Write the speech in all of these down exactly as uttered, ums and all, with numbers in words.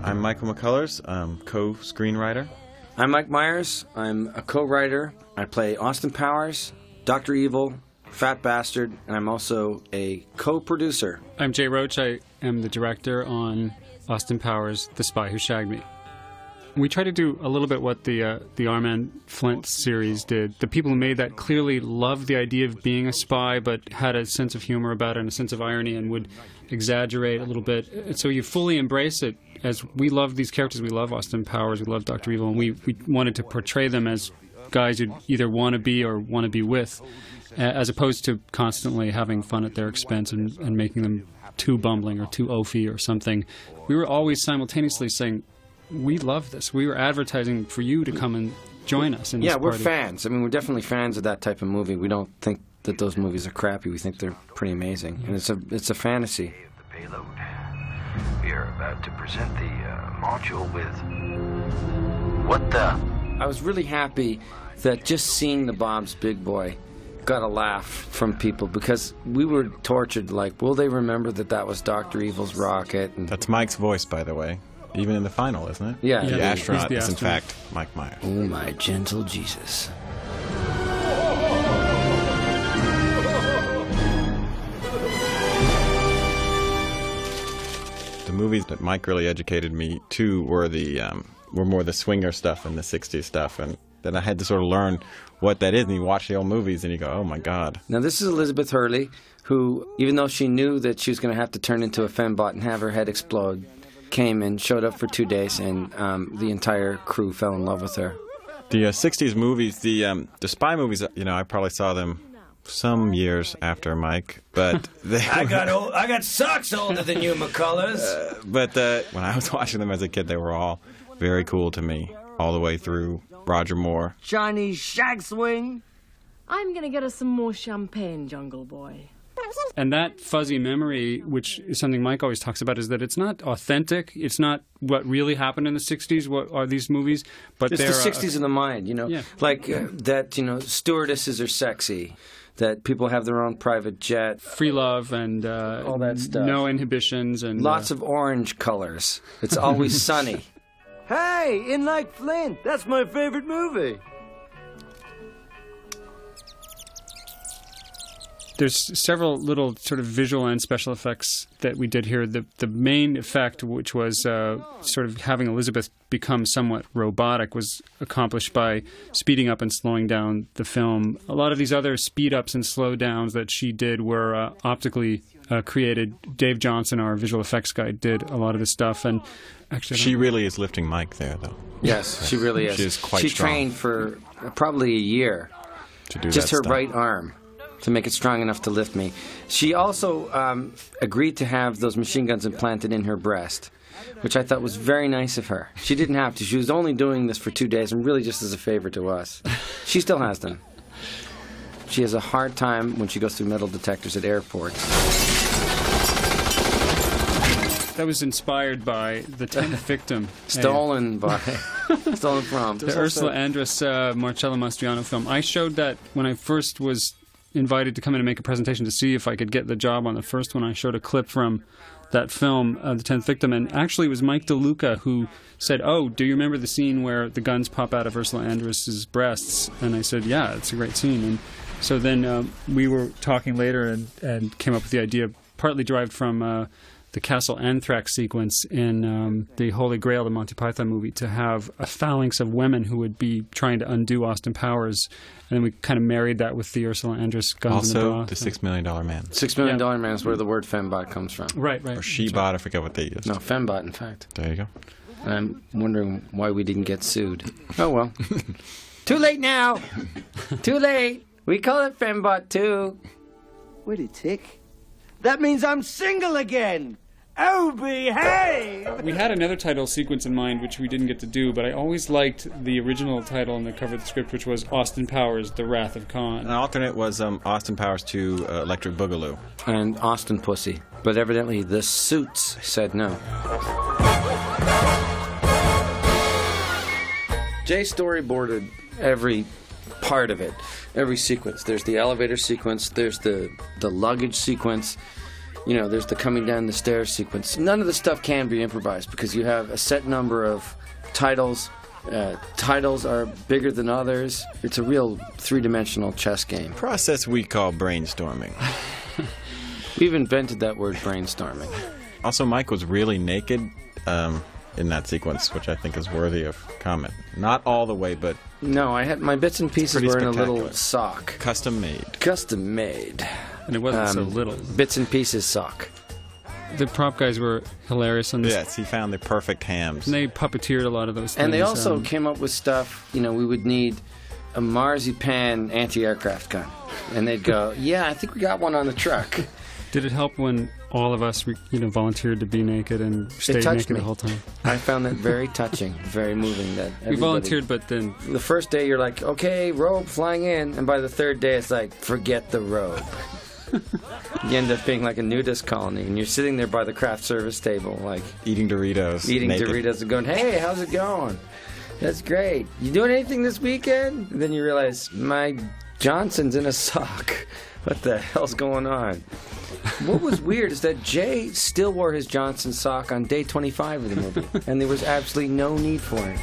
I'm Michael McCullers, um, co-screenwriter. I'm Mike Myers. I'm a co-writer. I play Austin Powers, Doctor Evil, Fat Bastard, and I'm also a co-producer. I'm Jay Roach. I am the director on Austin Powers, The Spy Who Shagged Me. We try to do a little bit what the uh, the Armand Flint series did. The people who made that clearly loved the idea of being a spy, but had a sense of humor about it and a sense of irony and would exaggerate a little bit. So you fully embrace it. As we love these characters, we love Austin Powers, we love Doctor Evil, and we, we wanted to portray them as guys who either want to be or want to be with, as opposed to constantly having fun at their expense and, and making them too bumbling or too oafy or something. We were always simultaneously saying, we love this. We were advertising for you to come and join us in this Yeah, we're party. fans. I mean, we're definitely fans of that type of movie. We don't think that those movies are crappy. We think they're pretty amazing. And it's a it's a fantasy. The payload. We are about to present the uh, module with... What the... I was really happy that just seeing the Bob's Big Boy got a laugh from people, because we were tortured, like, will they remember that that was Doctor Evil's rocket? And That's Mike's voice, by the way. Even in the final, isn't it? Yeah. The Yeah, astronaut he's is, the in astronaut. fact, Mike Myers. oh, my gentle Jesus. The movies that Mike really educated me to were the um, were more the swinger stuff and the sixties stuff, and then I had to sort of learn what that is. And you watch the old movies, and you go, "Oh my God!" Now, this is Elizabeth Hurley, who, even though she knew that she was going to have to turn into a fembot and have her head explode, came and showed up for two days, and um, the entire crew fell in love with her. The uh, sixties movies, the um, the spy movies, you know, I probably saw them some years after Mike, but they I got old, I got socks older than you, McCullers. Uh, but uh, when I was watching them as a kid, they were all very cool to me, all the way through Roger Moore. Chinese shag swing. I'm gonna get us some more champagne, Jungle Boy. And that fuzzy memory, which is something Mike always talks about, is that it's not authentic. It's not what really happened in the sixties, what are these movies, but It's they're the sixties uh, of the mind, you know, Yeah. like uh, that, you know, stewardesses are sexy, that people have their own private jet, free love and uh, all that stuff. no inhibitions and Lots uh, of orange colors. It's always sunny. Hey, In Like Flint. That's my favorite movie. There's several little sort of visual and special effects that we did here. The the main effect, which was uh, sort of having Elizabeth become somewhat robotic, was accomplished by speeding up and slowing down the film. A lot of these other speed ups and slow downs that she did were uh, optically uh, created. Dave Johnson, our visual effects guy, did a lot of this stuff. And actually, I She don't- really is lifting Mike there, though. Yes, she really is. She is quite She strong. trained for probably a year, To do just that her stuff. right arm, to make it strong enough to lift me. She also um, agreed to have those machine guns implanted in her breast, which I thought was very nice of her. She didn't have to. She was only doing this for two days and really just as a favor to us. She still has them. She has a hard time when she goes through metal detectors at airports. that was inspired by The Tenth Victim. Stolen by... stolen from. The Ursula Andress uh, Marcello Mastriano film. I showed that when I first was invited to come in and make a presentation to see if I could get the job on the first one. I showed a clip from that film, uh, The Tenth Victim, and actually it was Mike DeLuca who said, "Oh, do you remember the scene where the guns pop out of Ursula Andress's breasts?" And I said, "Yeah, it's a great scene." And so then um, we were talking later and, and came up with the idea, partly derived from uh, the Castle Anthrax sequence in um, the Holy Grail, the Monty Python movie, to have a phalanx of women who would be trying to undo Austin Powers. And then we kind of married that with the Ursula Andress guns in the Also, bra. the Six Million Dollar Man. Six Million Yeah. Dollar Man is where the word fembot comes from. Right, right. Or She-Bot, I forget what they used. No, fembot, in fact. There you go. And I'm wondering why we didn't get sued. Oh, well. Too late now. Too late. We call it fembot, too. Wait a tick. That means I'm single again. Oh, behave! We had another title sequence in mind, which we didn't get to do, but I always liked the original title on the cover of the script, which was Austin Powers, The Wrath of An Khan. alternate was um, Austin Powers two, uh, Electric Boogaloo. And Austin Pussy. But evidently the Suits said no. Jay storyboarded every part of it, every sequence. There's the elevator sequence, there's the, the luggage sequence, You know, there's the coming down the stairs sequence. None of the stuff can be improvised because you have a set number of titles. Uh, titles are bigger than others. It's a real three-dimensional chess game. Process we call brainstorming. We've invented that word, brainstorming. Also, Mike was really naked um, in that sequence, which I think is worthy of comment. Not all the way, but No, I had my bits and pieces pretty were in a little spectacular. sock. Custom made. Custom made. And it wasn't so Um, little. Bits and pieces sock. The prop guys were hilarious on this. Yes, he found the perfect hams. And they puppeteered a lot of those things. And they also um, came up with stuff, you know, we would need a marzipan anti-aircraft gun. And they'd go, yeah, I think we got one on the truck. Did it help when all of us, you know, volunteered to be naked and stayed touched naked me. the whole time? I found that very touching, very moving. That We everybody- volunteered, but then The first day you're like, okay, robe flying in. And by the third day it's like, forget the robe. You end up being like a nudist colony. And you're sitting there by the craft service table, like, Eating Doritos. eating naked. Doritos and going, hey, how's it going? That's great. You doing anything this weekend? And then you realize, my Johnson's in a sock. What the hell's going on? What was weird is that Jay still wore his Johnson sock on day twenty-five of the movie. And there was absolutely no need for it.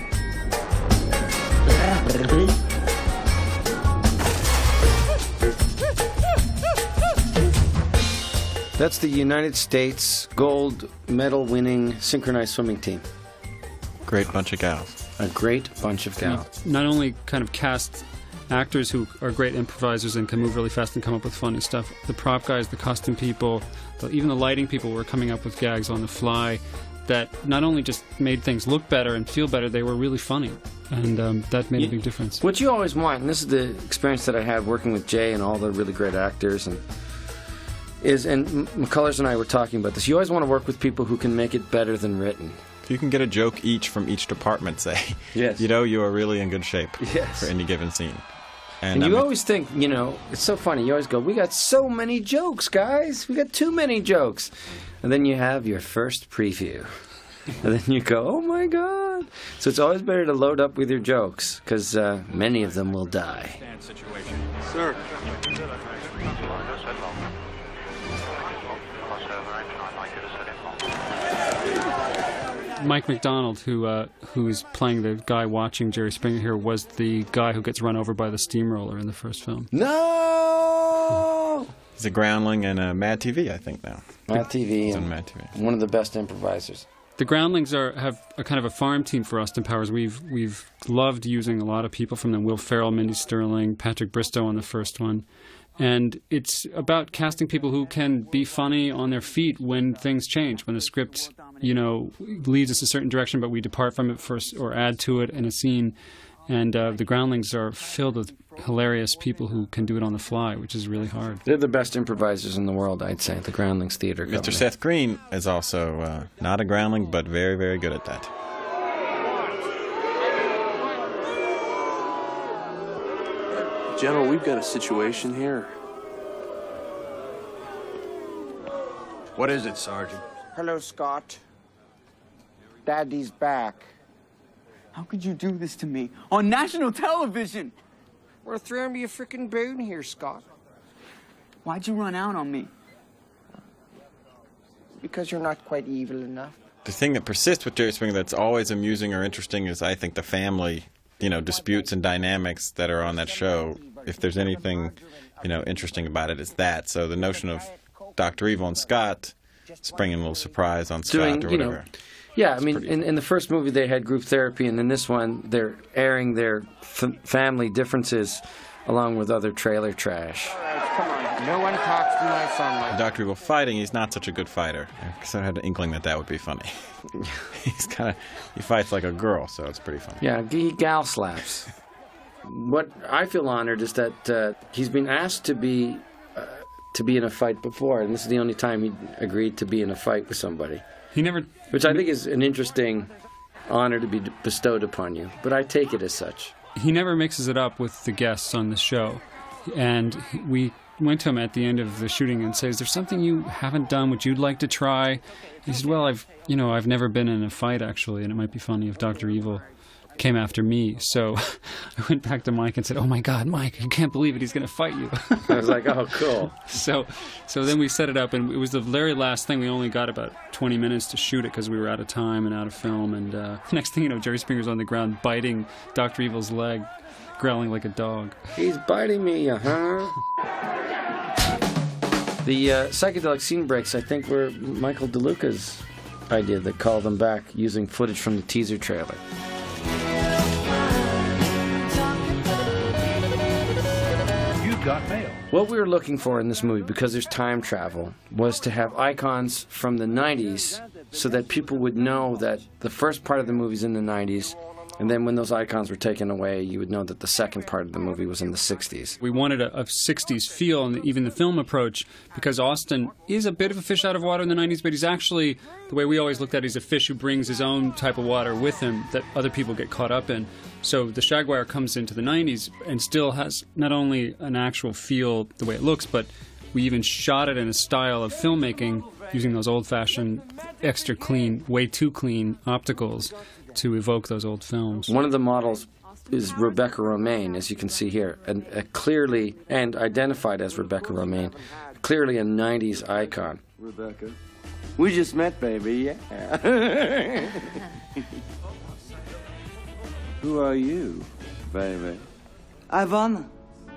That's the United States gold medal winning synchronized swimming team. Great bunch of gals. A great bunch of gals. not only kind of cast actors who are great improvisers and can move really fast and come up with funny stuff, the prop guys, the costume people, the, even the lighting people were coming up with gags on the fly that not only just made things look better and feel better, they were really funny. And um, that made a big difference. What you always want, and this is the experience that I had working with Jay and all the really great actors, and is, and M- McCullers and I were talking about this, you always want to work with people who can make it better than written. If you can get a joke each from each department, say, Yes. you know you are really in good shape Yes. for any given scene. And I you mean, always think, you know, it's so funny. You always go, we got so many jokes, guys. We got too many jokes. And then you have your first preview. And then you go, oh my God. So it's always better to load up with your jokes, because uh, many of them will die. Sir. Mike McDonald, who uh, who is playing the guy watching Jerry Springer here, was the guy who gets run over by the steamroller in the first film. No! he's a groundling in uh, Mad T V, I think, now. Mad T V. He's on And Mad T V. one of the best improvisers. The Groundlings are have a kind of a farm team for Austin Powers. We've we've loved using a lot of people from them. Will Ferrell, Mindy Sterling, Patrick Bristow on the first one. And it's about casting people who can be funny on their feet when things change, when the script, you know, leads us a certain direction, but we depart from it first or add to it in a scene. And uh, the Groundlings are filled with hilarious people who can do it on the fly, which is really hard. They're the best improvisers in the world, I'd say, the Groundlings Theater Company. Mister Seth Green is also uh, not a groundling, but very, very good at that. General, we've got a situation here. What is it, Sergeant? Hello, Scott. Daddy's back. How could you do this to me on national television? We're throwing me a frickin' bone here, Scott. Why'd you run out on me? Because you're not quite evil enough. The thing that persists with Jerry Springer that's always amusing or interesting is, I think, the family, you know, disputes and dynamics that are on that show. If there's anything, you know, interesting about it, it's that. So the notion of Doctor Evil and Scott springing a little surprise on Doing, Scott or you know, whatever. Yeah, I mean, in, in the first movie they had group therapy, and in this one they're airing their f- family differences along with other trailer trash. All right, come on. No one talks to my son like Doctor Evil fighting, he's not such a good fighter. So I had an inkling that that would be funny. He's kind of, he fights like a girl, so it's pretty funny. Yeah, he gal slaps. What I feel honored is that uh, he's been asked to be uh, to be in a fight before, and this is the only time he agreed to be in a fight with somebody. He never... Which I think is an interesting honor to be bestowed upon you, but I take it as such. He never mixes it up with the guests on the show. And we went to him at the end of the shooting and said, is there something you haven't done which you'd like to try? He said, well, I've, you know, I've never been in a fight, actually, and it might be funny if Doctor Evil came after me. So I went back to Mike and said, "Oh my God, Mike, you can't believe it. He's going to fight you." I was like, "Oh, cool." So, so then we set it up, and it was the very last thing. We only got about twenty minutes to shoot it because we were out of time and out of film. And uh, next thing you know, Jerry Springer's on the ground biting Doctor Evil's leg, growling like a dog. He's biting me, uh-huh. The uh, psychedelic scene breaks, I think, were Michael DeLuca's idea that called them back using footage from the teaser trailer. Got mail. What we were looking for in this movie, because there's time travel, was to have icons from the nineties so that people would know that the first part of the movie's in the nineties, and then when those icons were taken away, you would know that the second part of the movie was in the sixties. We wanted a, a sixties feel, and even the film approach, because Austin is a bit of a fish out of water in the nineties, but he's actually, the way we always looked at it, he's a fish who brings his own type of water with him that other people get caught up in. So the Jaguar comes into the nineties and still has not only an actual feel the way it looks, but we even shot it in a style of filmmaking using those old-fashioned, extra clean, way too clean opticals to evoke those old films. One of the models is Rebecca Romijn, as you can see here, and uh, clearly, and identified as Rebecca Romijn, clearly a nineties icon. Rebecca, we just met, baby, yeah. Who are you, baby? Ivana.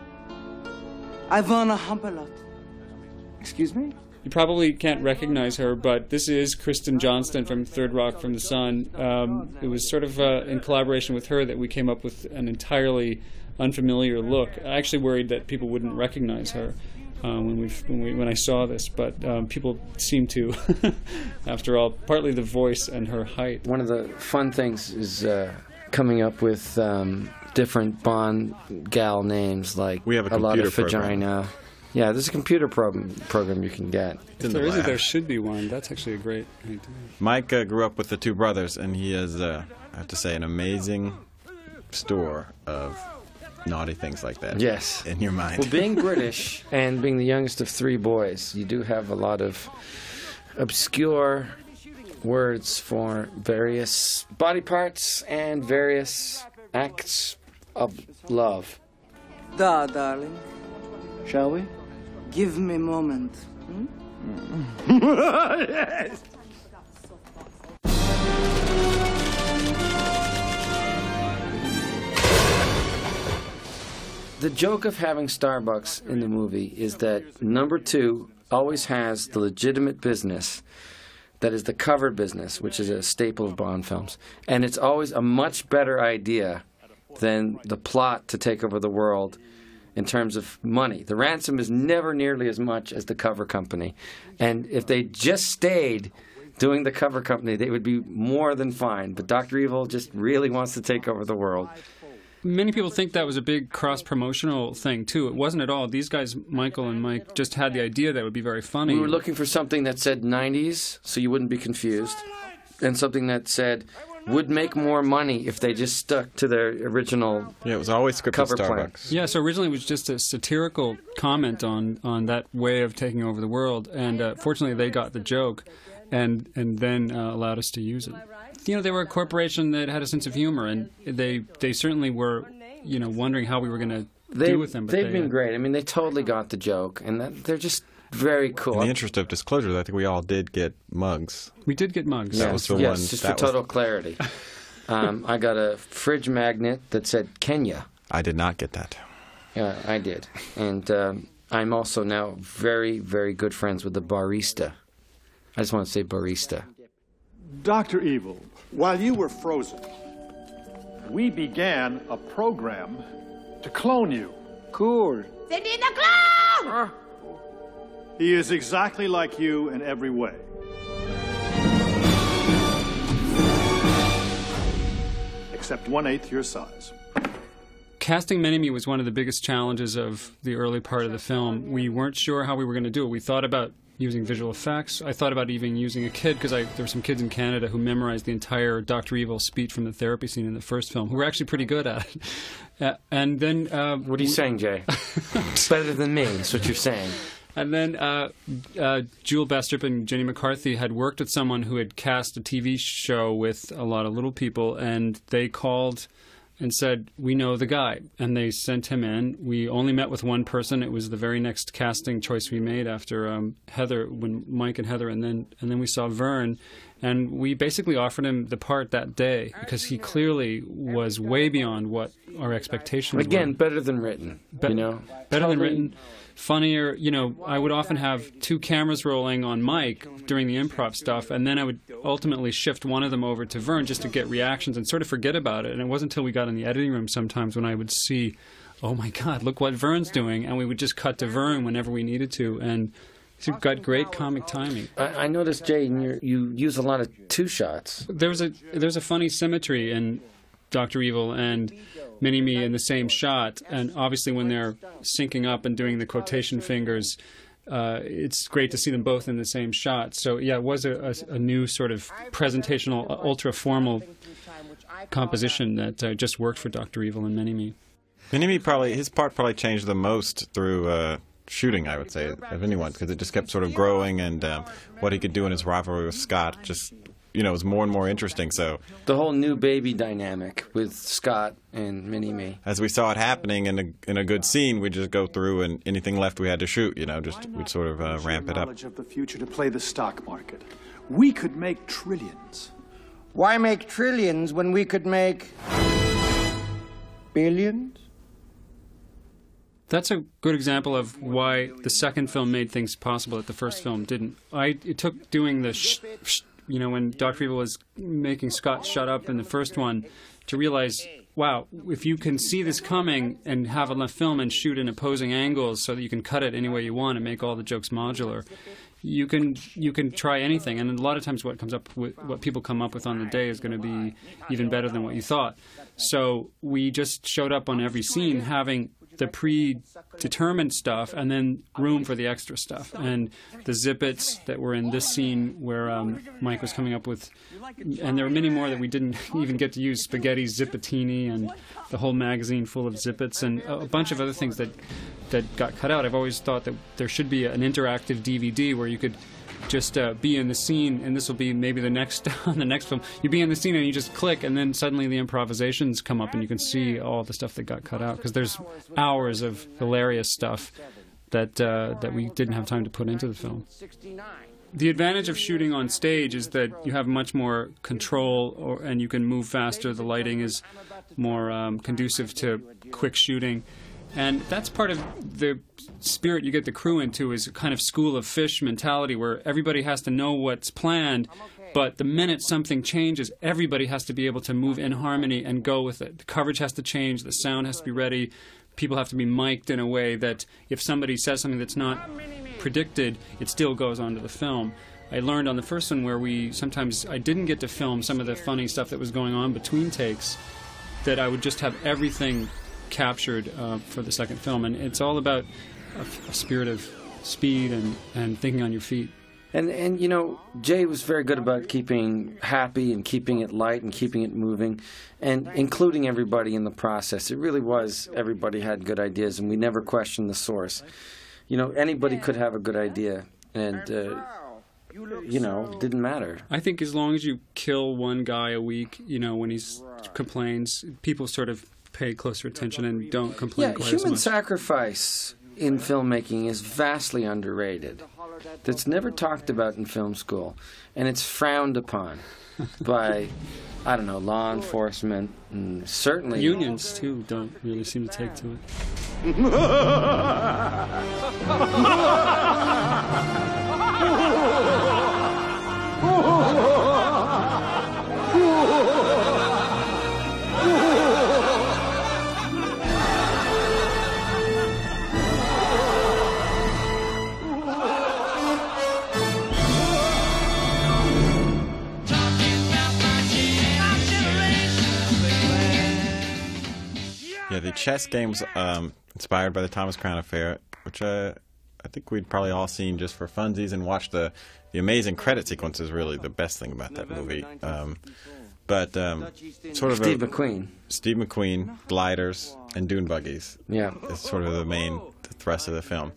Ivana Humpalot. Excuse me? You probably can't recognize her, but this is Kristen Johnston from Third Rock from the Sun. Um, it was sort of uh, in collaboration with her that we came up with an entirely unfamiliar look. I actually worried that people wouldn't recognize her uh, when, we, when, we, when I saw this, but um, people seem to, after all, partly the voice and her height. One of the fun things is uh, coming up with um, different Bond gal names, like we have a, a lot of program. vagina. Yeah, there's a computer program program you can get. If there isn't, there should be one. That's actually a great idea. Mike uh, grew up with the two brothers, and he has, uh, I have to say, an amazing store of naughty things like that. Yes. In your mind. Well, being British and being the youngest of three boys, you do have a lot of obscure words for various body parts and various acts of love. Da, darling. Shall we? Give me a moment. Hmm? Yes. The joke of having Starbucks in the movie is that number two always has the legitimate business that is the cover business, which is a staple of Bond films. And it's always a much better idea than the plot to take over the world in terms of money. The ransom is never nearly as much as the cover company. And if they just stayed doing the cover company, they would be more than fine. But Doctor Evil just really wants to take over the world. Many people think that was a big cross-promotional thing, too. It wasn't at all. These guys, Michael and Mike, just had the idea that it would be very funny. We were looking for something that said nineties, so you wouldn't be confused, and something that said would make more money if they just stuck to their original yeah, it was always scripted cover Starbucks. plan. Yeah, so originally it was just a satirical comment on, on that way of taking over the world, and uh, fortunately they got the joke and and then uh, allowed us to use it. You know, they were a corporation that had a sense of humor, and they they certainly were, you know, wondering how we were going to do with them. But they've they, been uh, great. I mean, they totally got the joke, and that, they're just very cool. In the interest of disclosure, I think we all did get mugs. We did get mugs. That yes, was the yes, one. just that for total was... clarity. um, I got a fridge magnet that said Kenya. I did not get that. Yeah, I did. And um, I'm also now very, very good friends with the barista. I just want to say barista. Doctor Evil, while you were frozen, we began a program to clone you. Cool. They need a clone! He is exactly like you in every way. Except one-eighth your size. Casting Mini-Me was one of the biggest challenges of the early part of the film. We weren't sure how we were going to do it. We thought about using visual effects. I thought about even using a kid, because there were some kids in Canada who memorized the entire Doctor Evil speech from the therapy scene in the first film, who were actually pretty good at it. Uh, and then... Uh, what are you saying, Jay? It's better than me, is what you're saying. And then uh, uh, Jewel Bastrop and Jenny McCarthy had worked with someone who had cast a T V show with a lot of little people, and they called and said, we know the guy. And they sent him in. We only met with one person. It was the very next casting choice we made after um, Heather, when Mike and Heather, and then and then we saw Vern. And we basically offered him the part that day because he clearly was way beyond what our expectations Again, were. better than written, Be- you know? Better Totally. than written. Funnier, you know, I would often have two cameras rolling on Mike during the improv stuff, and then I would ultimately shift one of them over to Vern just to get reactions and sort of forget about it. And it wasn't until we got in the editing room sometimes when I would see, oh my God, look what Vern's doing, and we would just cut to Vern whenever we needed to, and he's got great comic timing. I, I noticed, Jay, in your, you use a lot of two shots. There's a there's a funny symmetry in Doctor Evil and Mini-Me in the same shot, and obviously when they're syncing up and doing the quotation fingers, uh, it's great to see them both in the same shot. So yeah, it was a, a, a new sort of presentational, uh, ultra-formal composition that uh, just worked for Doctor Evil and Mini-Me. Mini-Me probably, his part probably changed the most through uh, shooting, I would say, of anyone, because it just kept sort of growing, and um, what he could do in his rivalry with Scott just, you know, was more and more interesting. So the whole new baby dynamic with Scott and Mini-Me. As we saw it happening in a in a good scene, we'd just go through, and anything left we had to shoot, you know, just we'd sort of uh, ramp it up. Knowledge of the future to play the stock market. We could make trillions. Why make trillions when we could make billions? That's a good example of why the second film made things possible that the first film didn't. I it took doing the sh- sh- you know, when Doctor Evil was making Scott shut up in the first one, to realize, wow, if you can see this coming and have a film and shoot in opposing angles so that you can cut it any way you want and make all the jokes modular, you can you can try anything. And a lot of times what comes up with, what people come up with on the day is going to be even better than what you thought. So we just showed up on every scene having the predetermined stuff and then room for the extra stuff. And the zippets that were in this scene where um, Mike was coming up with, and there were many more that we didn't even get to use, spaghetti zippetini and the whole magazine full of zippets and a bunch of other things that, that got cut out. I've always thought that there should be an interactive D V D where you could just uh, be in the scene, and this will be maybe the next on the next film. You be in the scene and you just click, and then suddenly the improvisations come up, and you can see all the stuff that got cut out because there's hours of hilarious stuff that uh, that we didn't have time to put into the film. The advantage of shooting on stage is that you have much more control, or, and you can move faster. The lighting is more um, conducive to quick shooting. And that's part of the spirit you get the crew into, is a kind of school of fish mentality where everybody has to know what's planned, but the minute something changes, everybody has to be able to move in harmony and go with it. The coverage has to change, the sound has to be ready, people have to be mic'd in a way that if somebody says something that's not predicted, it still goes onto the film. I learned on the first one where we sometimes, I didn't get to film some of the funny stuff that was going on between takes, that I would just have everything captured uh, for the second film, and it's all about a, a spirit of speed and, and thinking on your feet. And, and you know, Jay was very good about keeping happy and keeping it light and keeping it moving and including everybody in the process. It really was, everybody had good ideas, and we never questioned the source. You know, anybody could have a good idea, and, uh, you know, it didn't matter. I think as long as you kill one guy a week, you know, when he complains, people sort of pay closer attention and don't complain yeah, quite as much. Human sacrifice in filmmaking is vastly underrated. That's never talked about in film school, and it's frowned upon by, I don't know, law enforcement, and certainly unions too don't really seem to take to it. Yeah, the chess game was um, inspired by the Thomas Crown Affair, which uh, I think we'd probably all seen just for funsies and watched the, the amazing credit sequence is really the best thing about that movie. Um, but um, sort of Steve a, McQueen. Steve McQueen, gliders, and dune buggies. Yeah. Is sort of the main thrust of the film.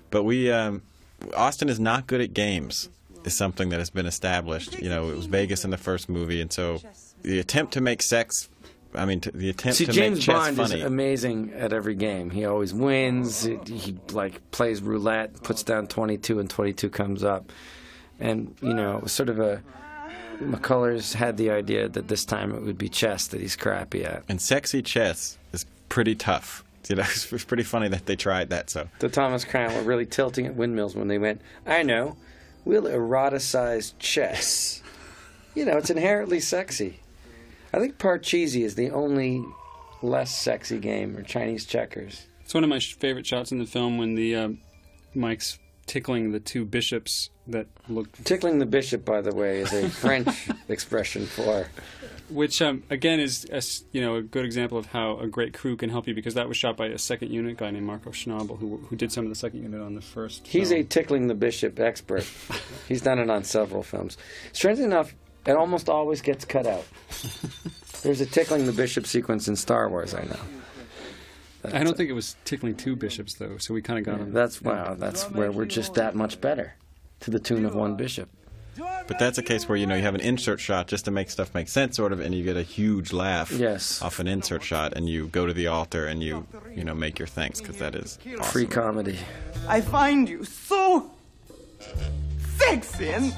But we, um, Austin is not good at games, is something that has been established. You know, it was Vegas in the first movie, and so the attempt to make sex, I mean, to, the attempt See, to James make chess Bond funny. is amazing at every game. He always wins. He, he like plays roulette, puts down twenty-two, and twenty-two comes up. And you know, it was sort of a McCullers had the idea that this time it would be chess that he's crappy at. And sexy chess is pretty tough. You know, it's pretty funny that they tried that. So the Thomas Crown were really tilting at windmills when they went, I know, we'll eroticize chess. You know, it's inherently sexy. I think Parcheesi is the only less sexy game, or Chinese checkers. It's one of my sh- favorite shots in the film when the uh, Mike's tickling the two bishops that look... Tickling the bishop, by the way, is a French expression for... Which, um, again, is a, you know, a good example of how a great crew can help you, because that was shot by a second unit guy named Marco Schnabel, who who did some of the second unit on the first He's film. a tickling the bishop expert. He's done it on several films. Strangely enough, it almost always gets cut out. There's a tickling the bishop sequence in Star Wars, I know. That's I don't think it was tickling two bishops, though, so we kind of got him. That's, wow, that's where we're just that much better, to the tune of one bishop. But that's a case where, you know, you have an insert shot just to make stuff make sense, sort of, and you get a huge laugh yes. off an insert shot, and you go to the altar and you, you know, make your thanks, because that is awesome. Free comedy. I find you so sexy and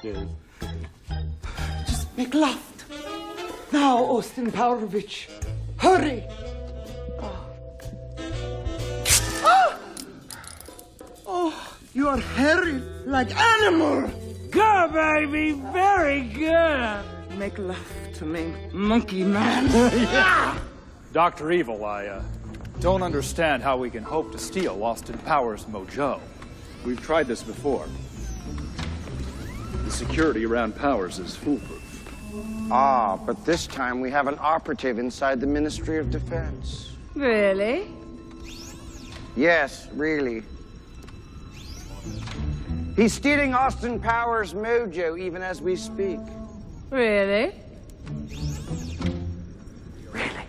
just make love. Now, Austin Powers, hurry! Oh. Ah! Oh, you are hairy like animal. Good, baby, very good. Make love to me, monkey man. Yeah. Doctor Evil, I uh, don't understand how we can hope to steal Austin Powers' mojo. We've tried this before. The security around Powers is foolproof. Ah, but this time we have an operative inside the Ministry of Defense. Really? Yes, really. He's stealing Austin Powers' mojo even as we speak. Really? Really?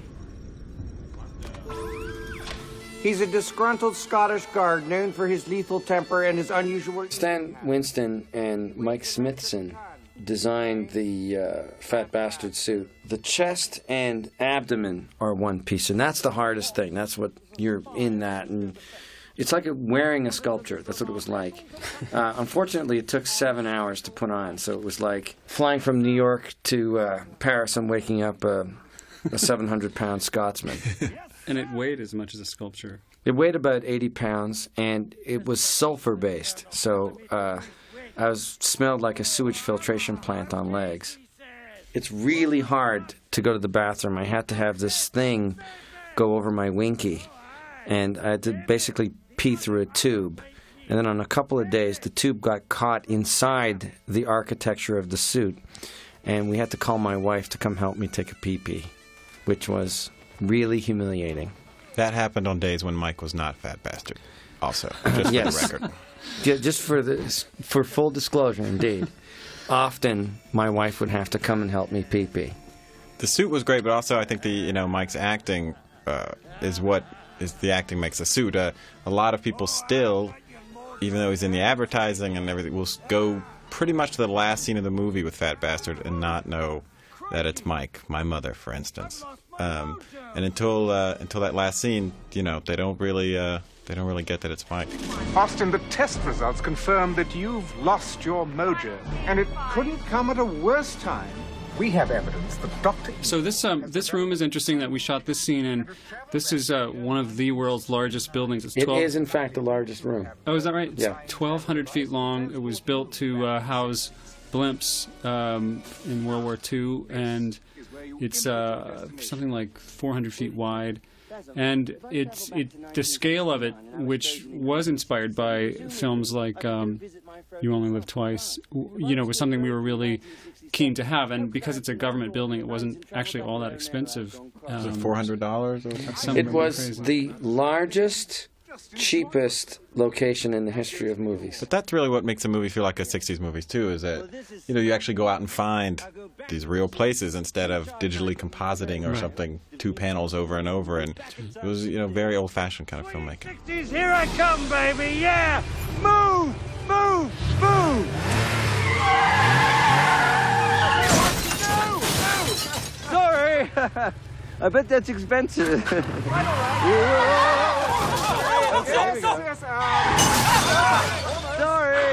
He's a disgruntled Scottish guard known for his lethal temper and his unusual... Stan Winston and Mike Smithson designed the uh, Fat Bastard suit. The chest and abdomen are one piece, and that's the hardest thing. That's what you're in that, and it's like a, wearing a sculpture. That's what it was like. Uh, unfortunately, it took seven hours to put on, so it was like flying from New York to uh, Paris and waking up a, a seven hundred pound Scotsman. And it weighed as much as a sculpture. It weighed about eighty pounds, and it was sulfur-based, so uh, I was smelled like a sewage filtration plant on legs. It's really hard to go to the bathroom. I had to have this thing go over my winky, and I had to basically pee through a tube. And then on a couple of days, the tube got caught inside the architecture of the suit, and we had to call my wife to come help me take a pee-pee, which was really humiliating. That happened on days when Mike was not Fat Bastard, also, just yes. for the record. Just for the, for full disclosure, indeed. Often, my wife would have to come and help me pee-pee. The suit was great, but also I think the you know Mike's acting uh, is what is the acting makes the suit. Uh, a lot of people still, even though he's in the advertising and everything, will go pretty much to the last scene of the movie with Fat Bastard and not know that it's Mike, my mother, for instance. Um, and until uh, until that last scene, you know, they don't really uh, they don't really get that it's Mike. Austin, the test results confirm that you've lost your mojo, and it couldn't come at a worse time. We have evidence that Doctor So this um, this room is interesting that we shot this scene in. This is uh, one of the world's largest buildings. It's It twelve is, in fact, the largest room. Oh, is that right? It's Yeah. twelve hundred feet long. It was built to uh, house blimps um, in World War Two, and it's uh, something like four hundred feet wide. And it's it the scale of it, which was inspired by films like um, You Only Live Twice, you know, was something we were really keen to have. And because it's a government building, it wasn't actually all that expensive. Um, Was it four hundred dollars or something? It was the largest cheapest location in the history of movies. But that's really what makes a movie feel like a sixties movie too, is that, you know, you actually go out and find these real places instead of digitally compositing or Right. something, two panels over and over. And it was, you know, very old-fashioned kind of filmmaking. sixties, here I come, baby, yeah! Move, move, move! Sorry! I bet that's expensive. Sorry!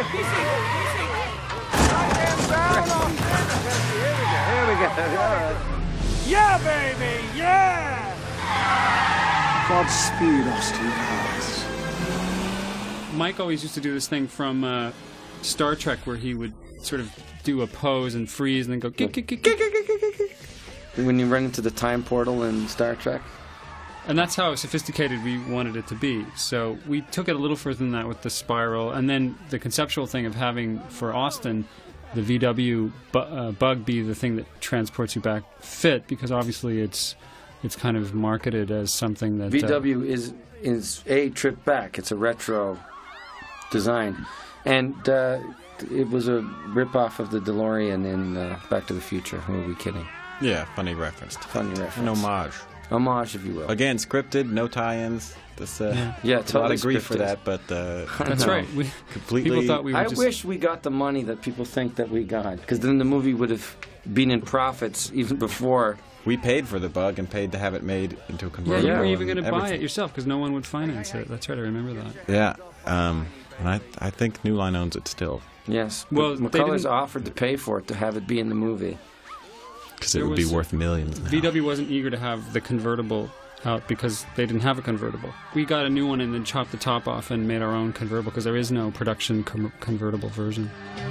Here we go. Yeah, baby, yeah! Godspeed, Austin Powers. Mike always used to do this thing from uh, Star Trek where he would sort of do a pose and freeze and then go kick, kick, kick, kick, kick, kick, kick, kick. When you run into the time portal in Star Trek. And that's how sophisticated we wanted it to be. So we took it a little further than that with the spiral, and then the conceptual thing of having, for Austin, the V W bu uh, bug be the thing that transports you back fit, because obviously it's it's kind of marketed as something that... V W uh, is, is a trip back. It's a retro design. And uh, it was a rip-off of the DeLorean in uh, Back to the Future. Who are we kidding? Yeah, funny reference. Funny reference. An homage. Homage, if you will. Again, scripted, no tie-ins. This, uh, yeah, yeah totally a lot of grief scripted. for that, but uh, that's right. We, completely. People thought we were I just... wish we got the money that people think that we got, because then the movie would have been in profits even before. We paid for the bug and paid to have it made into a convertible. Yeah, you were even going to buy everything. it yourself because no one would finance it. That's right, I remember that. Yeah, um, and I I think New Line owns it still. Yes. Well, McCullers offered to pay for it to have it be in the movie. Because it would be worth millions now. V W wasn't eager to have the convertible out because they didn't have a convertible. We got a new one and then chopped the top off and made our own convertible because there is no production com convertible version.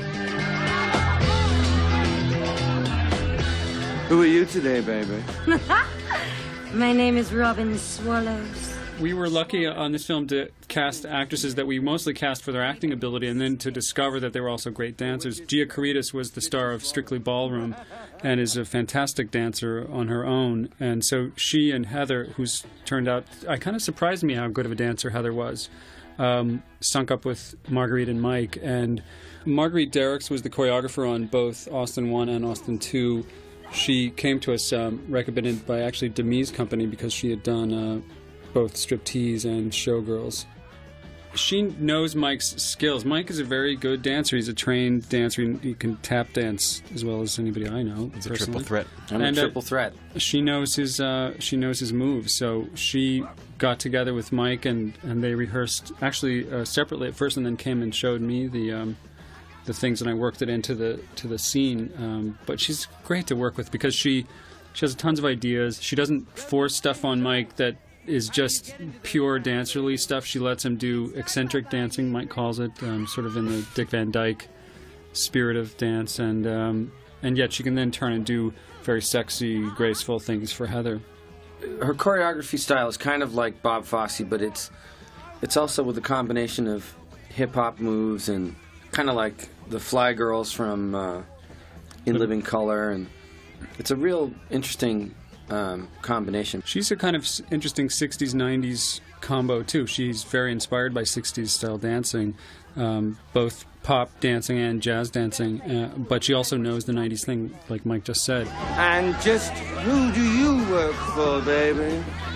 Who are you today, baby? My name is Robin Swallows. We were lucky on this film to cast actresses that we mostly cast for their acting ability and then to discover that they were also great dancers. Gia Caritas was the star of Strictly Ballroom and is a fantastic dancer on her own. And so she and Heather, who's turned out... I kind of surprised me how good of a dancer Heather was. Um, sunk up with Marguerite and Mike. And Marguerite Derricks was the choreographer on both Austin one and Austin two. She came to us um, recommended by actually Demi's company because she had done... Uh, both striptease and showgirls. She knows Mike's skills. Mike is a very good dancer. He's a trained dancer. He can tap dance as well as anybody I know. He's personally. a triple threat. I'm and, a triple uh, threat. She knows his. Uh, she knows his moves. So she got together with Mike and and they rehearsed actually uh, separately at first, and then came and showed me the. Um, the things, and I worked it into the to the scene. Um, but she's great to work with because she she has tons of ideas. She doesn't force stuff on Mike that is just pure dancerly stuff. She lets him do eccentric dancing, Mike calls it, um, sort of in the Dick Van Dyke spirit of dance, and um, and yet she can then turn and do very sexy, graceful things for Heather. Her choreography style is kind of like Bob Fosse, but it's it's also with a combination of hip-hop moves and kind of like the Fly Girls from uh, In Living Color, and it's a real interesting Um, combination. She's a kind of s interesting sixties, nineties combo, too. She's very inspired by sixties-style dancing, um, both pop dancing and jazz dancing, uh, but she also knows the nineties thing, like Mike just said. And just who do you work for, baby?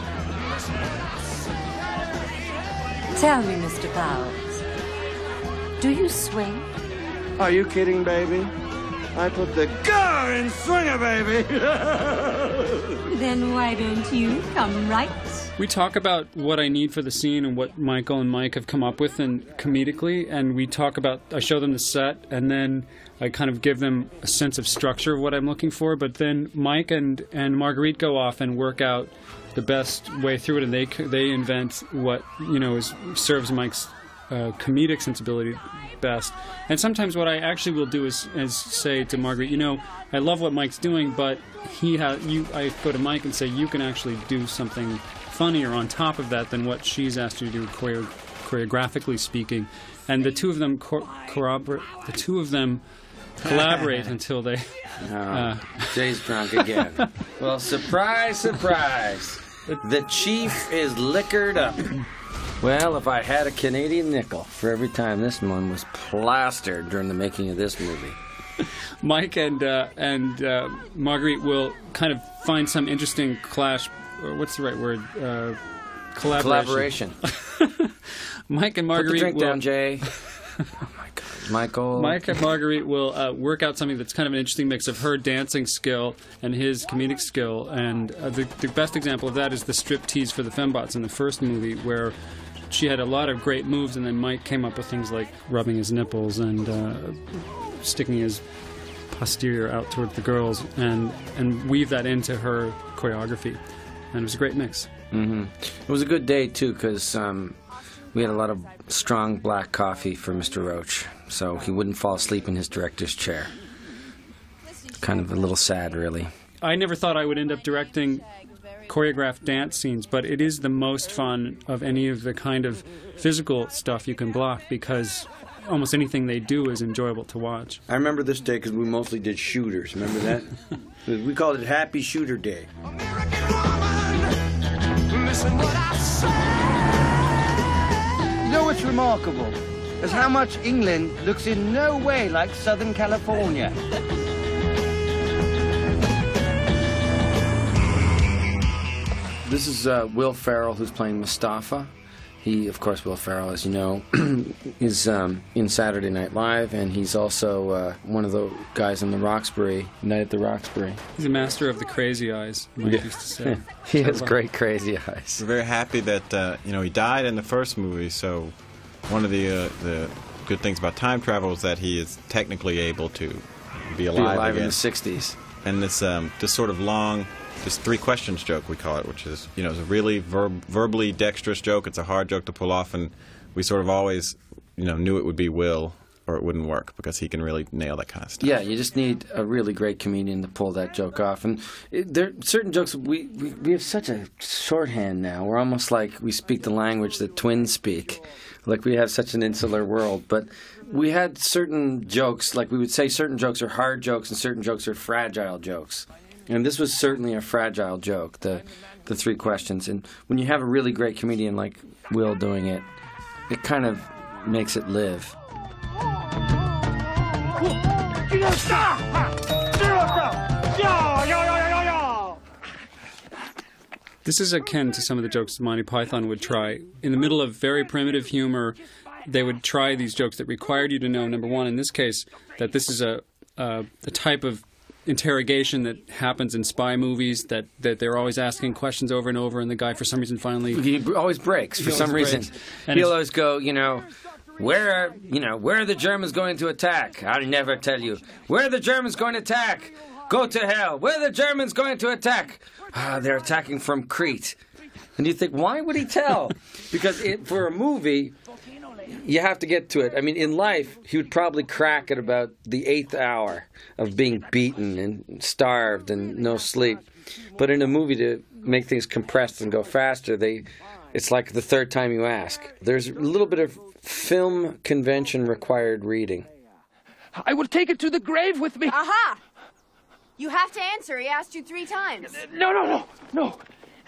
Tell me, Mister Powers, do you swing? Are you kidding, baby? I put the go in swinger, baby! Then why don't you come right? We talk about what I need for the scene and what Michael and Mike have come up with and comedically, and we talk about, I show them the set, and then I kind of give them a sense of structure of what I'm looking for, but then Mike and, and Marguerite go off and work out the best way through it, and they they invent what, you know, is, serves Mike's uh, comedic sensibility best. And sometimes what I actually will do is, is say to Marguerite, you know, I love what Mike's doing, but he has you. I go to Mike and say, you can actually do something funnier on top of that than what she's asked you to do choreo choreographically speaking. And the two of them co corroborate. The two of them collaborate until they. Oh, uh, Jay's drunk again. Well, surprise, surprise. The chief is liquored up. Well, if I had a Canadian nickel for every time this one was plastered during the making of this movie. Mike and uh, and uh, Marguerite will kind of find some interesting clash, or what's the right word? Uh, collaboration. Collaboration. Mike and Marguerite Put the drink will... down, Jay. Oh, my God. Michael. Mike and Marguerite will uh, work out something that's kind of an interesting mix of her dancing skill and his comedic skill. And uh, the, the best example of that is the striptease for the Fembots in the first movie, where she had a lot of great moves, and then Mike came up with things like rubbing his nipples and uh, sticking his posterior out toward the girls, and, and weave that into her choreography. And it was a great mix. Mm-hmm. It was a good day, too, because um, we had a lot of strong black coffee for Mister Roach, so he wouldn't fall asleep in his director's chair. Kind of a little sad, really. I never thought I would end up directing choreographed dance scenes, but it is the most fun of any of the kind of physical stuff you can block, because almost anything they do is enjoyable to watch. I remember this day because we mostly did shooters. Remember that? We called it Happy Shooter Day. Listen what I say. You know what's remarkable is how much England looks in no way like Southern California. This is uh, Will Ferrell, who's playing Mustafa. He, of course, Will Ferrell, as you know, is um, in Saturday Night Live, and he's also uh, one of the guys in the Roxbury, Night at the Roxbury. He's a master of the crazy eyes, Mike Yeah. used to say. He has great crazy eyes. We're very happy that uh, you know he died in the first movie. So one of the uh, the good things about time travel is that he is technically able to be alive, Be alive again. in the sixties. And this um, this sort of long, this three questions joke we call it, which is you know is a really verb, verbally dexterous joke. It's a hard joke to pull off, and we sort of always you know knew it would be Will or it wouldn't work because he can really nail that kind of stuff. Yeah, you just need a really great comedian to pull that joke off. And it, there are certain jokes, we, we, we have such a shorthand now. We're almost like we speak the language that twins speak. Like we have such an insular world. But we had certain jokes, like we would say certain jokes are hard jokes and certain jokes are fragile jokes. And this was certainly a fragile joke, the, the three questions. And when you have a really great comedian like Will doing it, it kind of makes it live. This is akin to some of the jokes Monty Python would try. In the middle of very primitive humor, they would try these jokes that required you to know, number one, in this case, that this is a, a, a type of interrogation that happens in spy movies, that, that they're always asking questions over and over, and the guy, for some reason, finally... He always breaks, for some reason. He'll always go, you know... Where are, you know, where are the Germans going to attack? I'll never tell you. Where are the Germans going to attack? Go to hell. Where are the Germans going to attack? Ah, they're attacking from Crete. And you think, why would he tell? Because it, for a movie, you have to get to it. I mean, in life, he would probably crack at about the eighth hour of being beaten and starved and no sleep. But in a movie, to make things compressed and go faster, they it's like the third time you ask. There's a little bit of film convention required reading. I will take it to the grave with me. Aha! You have to answer. He asked you three times. No, no, no, no.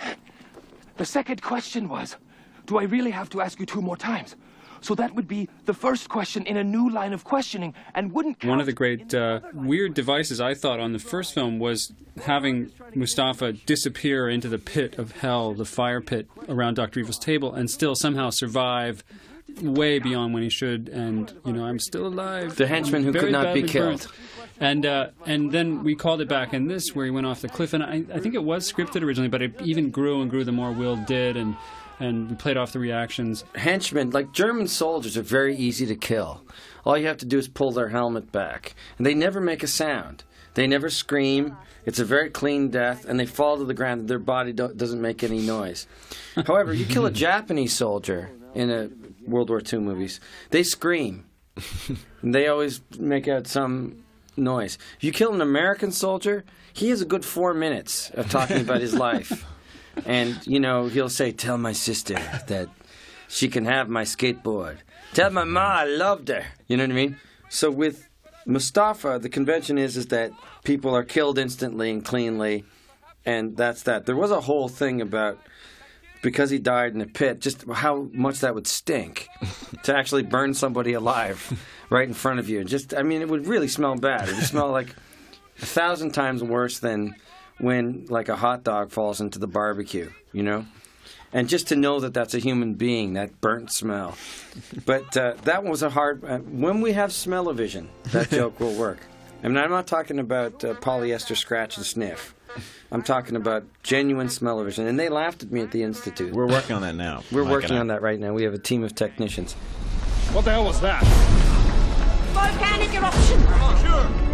The second question was, do I really have to ask you two more times? So that would be the first question in a new line of questioning and wouldn't count. One of the great uh, weird devices I thought on the first film was having Mustafa disappear into the pit of hell, the fire pit around Doctor Evil's table, and still somehow survive way beyond when he should, and, you know, I'm still alive. The henchman who could not be killed. Burned. And uh, and then we called it back in this, where he went off the cliff, and I, I think it was scripted originally, but it even grew and grew the more Will did, and and we played off the reactions. Henchmen, like German soldiers, are very easy to kill. All you have to do is pull their helmet back. And they never make a sound. They never scream. It's a very clean death, and they fall to the ground. Their body do- doesn't make any noise. However, you kill a Japanese soldier in a World War Two movies, they scream. And they always make out some noise. If you kill an American soldier, he has a good four minutes of talking about his life. And, you know, he'll say, tell my sister that she can have my skateboard. Tell my ma I loved her. You know what I mean? So with Mustafa, the convention is, is that people are killed instantly and cleanly, and that's that. There was a whole thing about because he died in a pit, just how much that would stink to actually burn somebody alive right in front of you. Just, I mean, it would really smell bad. It would smell like a thousand times worse than when, like, a hot dog falls into the barbecue, you know? And just to know that that's a human being, that burnt smell. But uh, that was a hard... Uh, when we have smell-o-vision, that joke will work. I mean, I'm not talking about uh, polyester scratch and sniff. I'm talking about genuine smell-o-vision. And they laughed at me at the Institute. We're working on that now. We're Mike working and I. on that right now. We have a team of technicians. What the hell was that? Volcanic eruption! Sure.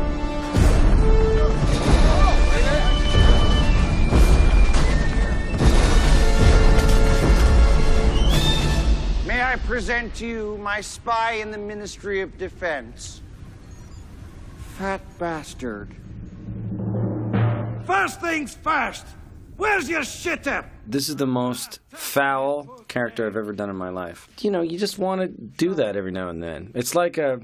May I present to you my spy in the Ministry of Defense? Fat bastard. First things first. Where's your shitter? This is the most foul character I've ever done in my life. You know, you just want to do that every now and then. It's like a,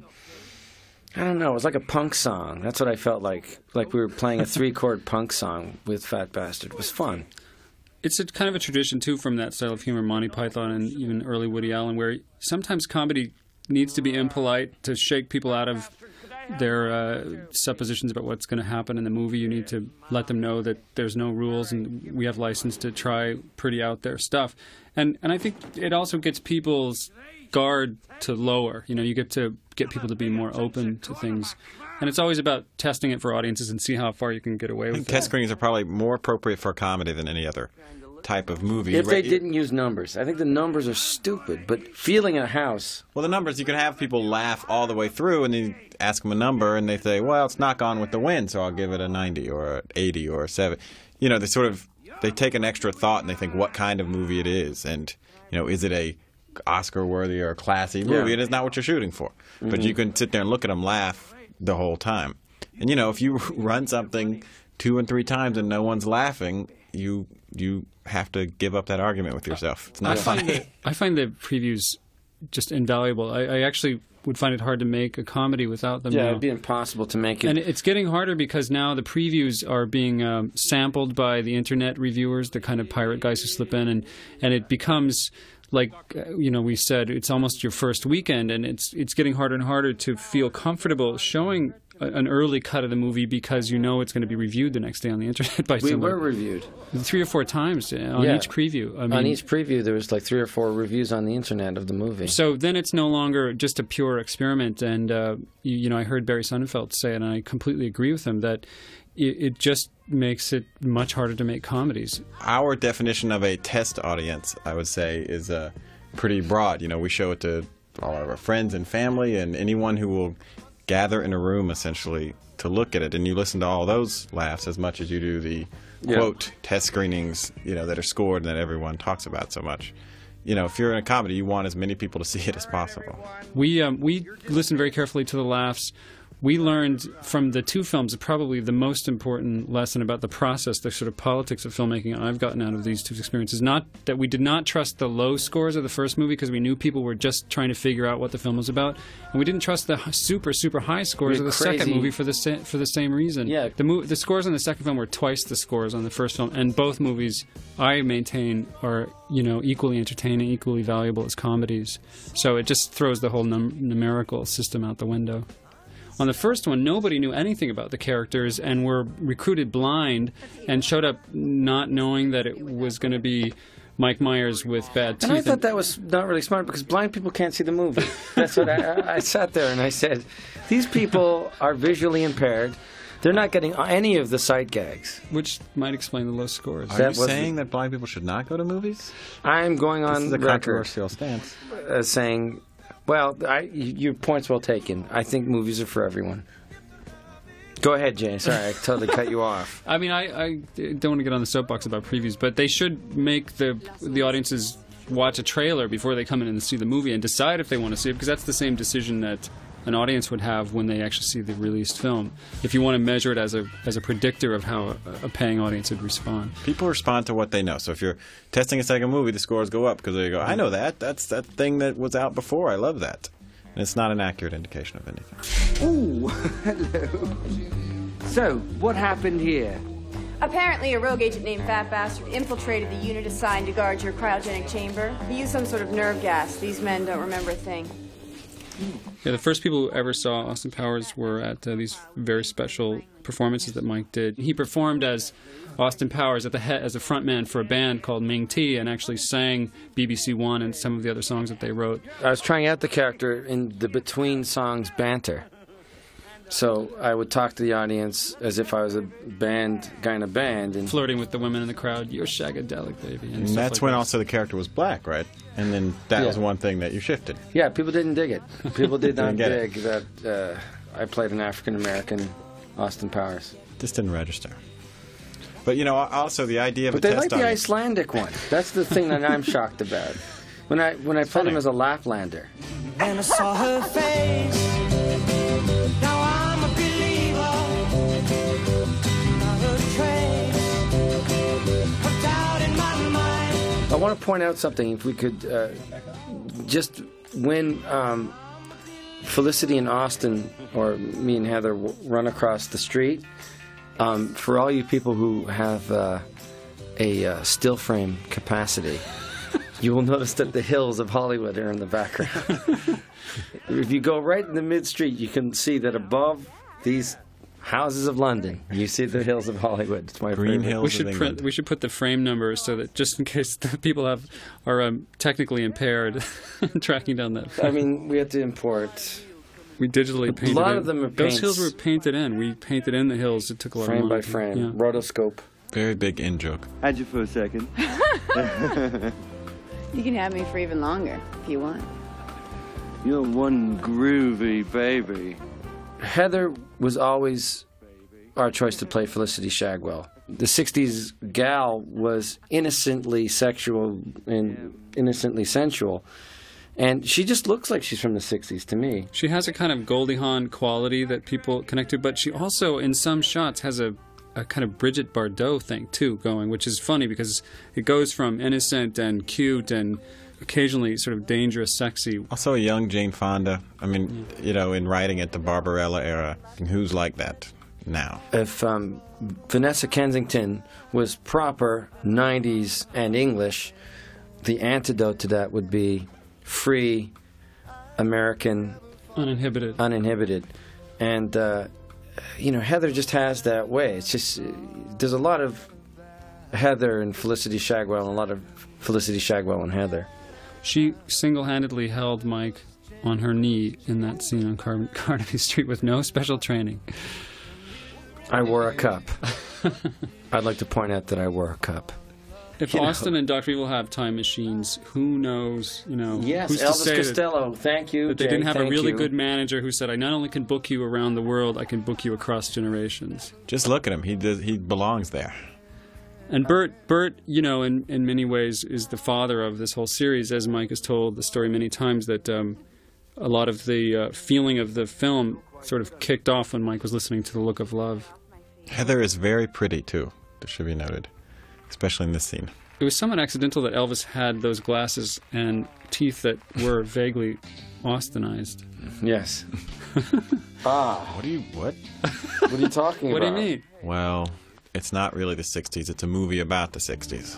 I don't know, it's like a punk song. That's what I felt like. Like we were playing a three-chord punk song with Fat Bastard. It was fun. It's a kind of a tradition, too, from that style of humor, Monty Python and even early Woody Allen, where sometimes comedy needs to be impolite to shake people out of their uh, suppositions about what's going to happen in the movie. You need to let them know that there's no rules and we have license to try pretty out there stuff. And and I think it also gets people's guard to lower. You know, you get to get people to be more open to things. And it's always about testing it for audiences and see how far you can get away I with think it. test screenings are probably more appropriate for a comedy than any other type of movie. If they Right, you- didn't use numbers. I think the numbers are stupid, but feeling a house... Well, the numbers, you can have people laugh all the way through, and then you ask them a number, and they say, well, it's not Gone with the Wind, so I'll give it a ninety or an eighty or a seven. You know, they sort of, they take an extra thought, and they think what kind of movie it is, and, you know, is it a Oscar-worthy or classy movie? Yeah. And it's not what you're shooting for. But Mhm. you can sit there and look at them laugh the whole time. And, you know, if you run something two and three times and no one's laughing, you you have to give up that argument with yourself. It's not I find funny. the, I find the previews just invaluable. I, I actually would find it hard to make a comedy without them Yeah, now. it'd be impossible to make it. And it's getting harder because now the previews are being um, sampled by the internet reviewers, the kind of pirate guys who slip in, and, and it becomes like, uh, you know, we said, it's almost your first weekend, and it's it's getting harder and harder to feel comfortable showing a, an early cut of the movie because you know it's going to be reviewed the next day on the internet by We someone. were reviewed. Three or four times uh, on Yeah. each preview. I mean, on each preview, there was like three or four reviews on the internet of the movie. So then it's no longer just a pure experiment. And, uh, you, you know, I heard Barry Sonnenfeld say it, and I completely agree with him, that it, it just makes it much harder to make comedies. Our definition of a test audience, I would say, is uh, pretty broad. You know, we show it to all of our friends and family and anyone who will gather in a room, essentially, to look at it. And you listen to all those laughs as much as you do the, Yeah. quote, test screenings, you know, that are scored and that everyone talks about so much. You know, if you're in a comedy, you want as many people to see it as possible. We um, we listened very carefully to the laughs. We learned from the two films probably the most important lesson about the process, the sort of politics of filmmaking I've gotten out of these two experiences. Not that we did not trust the low scores of the first movie because we knew people were just trying to figure out what the film was about, and we didn't trust the h- super super high scores We're of the crazy. second movie for the sa- for the same reason. Yeah. The mo- the scores on the second film were twice the scores on the first film, and both movies I maintain are, you know, equally entertaining, equally valuable as comedies. So it just throws the whole num- numerical system out the window. On the first one, nobody knew anything about the characters and were recruited blind and showed up not knowing that it was going to be Mike Myers with bad teeth. And I thought that was not really smart because blind people can't see the movie. That's what I, I, I sat there and I said, these people are visually impaired. They're not getting any of the sight gags. Which might explain the low scores. Are That you was- saying that blind people should not go to movies? I'm going on This is a record controversial stance. uh, saying, well, I, y- your point's well taken. I think movies are for everyone. Go ahead, Jay. Sorry, I totally cut you off. I mean, I, I don't want to get on the soapbox about previews, but they should make the the audiences watch a trailer before they come in and see the movie and decide if they want to see it, because that's the same decision that an audience would have when they actually see the released film. If you want to measure it as a as a predictor of how a, a paying audience would respond. People respond to what they know. So if you're testing a second movie, the scores go up because they go, I know that. That's that thing that was out before. I love that. And it's not an accurate indication of anything. Ooh, hello. So, what happened here? Apparently, a rogue agent named Fat Bastard infiltrated the unit assigned to guard your cryogenic chamber. He used some sort of nerve gas. These men don't remember a thing. Yeah, the first people who ever saw Austin Powers were at uh, these very special performances that Mike did. He performed as Austin Powers at the head, as a frontman for a band called Ming T, and actually sang B B C One and some of the other songs that they wrote. I was trying out the character in the between songs banter. So I would talk to the audience as if I was a band guy in a band, and flirting with the women in the crowd. You're shagadelic, baby. And, and that's like when that. also the character was black, right? And then that Yeah. was one thing that you shifted. Yeah, people didn't dig it. People did not Didn't get it. dig that uh, I played an African American Austin Powers. Just didn't register. But you know, also the idea of But a they test like the audience. Icelandic one. That's the thing that I'm shocked about. When I when I played him as a Laplander. Then I saw her face. Now I'm a believer. Not a trace of doubt in my mind. I want to point out something. If we could uh, just when um, Felicity and Austin, or me and Heather, w- run across the street, um, for all you people who have uh, a uh, still frame capacity, you will notice that the hills of Hollywood are in the background. If you go right in the mid-street, you can see that above these houses of London, you see the hills of Hollywood. It's my Green favorite. Hills We of should England. print. We should put the frame number so that just in case the people have are um, technically impaired, tracking down that. I mean, we had to import. We digitally painted. A lot in. of them are Those paints. hills were painted in. We painted in the hills. It took a lot Frame of by money. frame, Yeah. rotoscope. Very big in joke. Had you for a second. You can have me for even longer if you want. You're one groovy baby. Heather was always our choice to play Felicity Shagwell. The sixties gal was innocently sexual and innocently sensual. And she just looks like she's from the sixties to me. She has a kind of Goldie Hawn quality that people connect to, but she also, in some shots, has a, a kind of Brigitte Bardot thing, too, going, which is funny because it goes from innocent and cute and occasionally sort of dangerous, sexy. Also a young Jane Fonda. I mean, you know, in writing it, the Barbarella era. And who's like that now? If um, Vanessa Kensington was proper nineties and English, the antidote to that would be free, American, uninhibited. Uninhibited, and uh, you know, Heather just has that way. It's just uh, there's a lot of Heather and Felicity Shagwell, and a lot of Felicity Shagwell and Heather. She single-handedly held Mike on her knee in that scene on Car- Carnaby Street with no special training. I wore a cup. I'd like to point out that I wore a cup. If You know. Austin and Doctor Evil have time machines, who knows, you know, Yes, who's to Elvis say Costello. Thank you, that they Jay, didn't have a thank really you. good manager who said, I not only can book you around the world, I can book you across generations. Just look at him. He does, he belongs there. And Burt, Burt, you know, in, in many ways is the father of this whole series, as Mike has told the story many times, that um, a lot of the uh, feeling of the film sort of kicked off when Mike was listening to The Look of Love. Heather is very pretty, too. That should be noted. Especially in this scene. It was somewhat accidental that Elvis had those glasses and teeth that were vaguely Austinized. Yes. ah. What are you, what? What are you talking What about? do you mean? Well, it's not really the sixties. It's a movie about the sixties.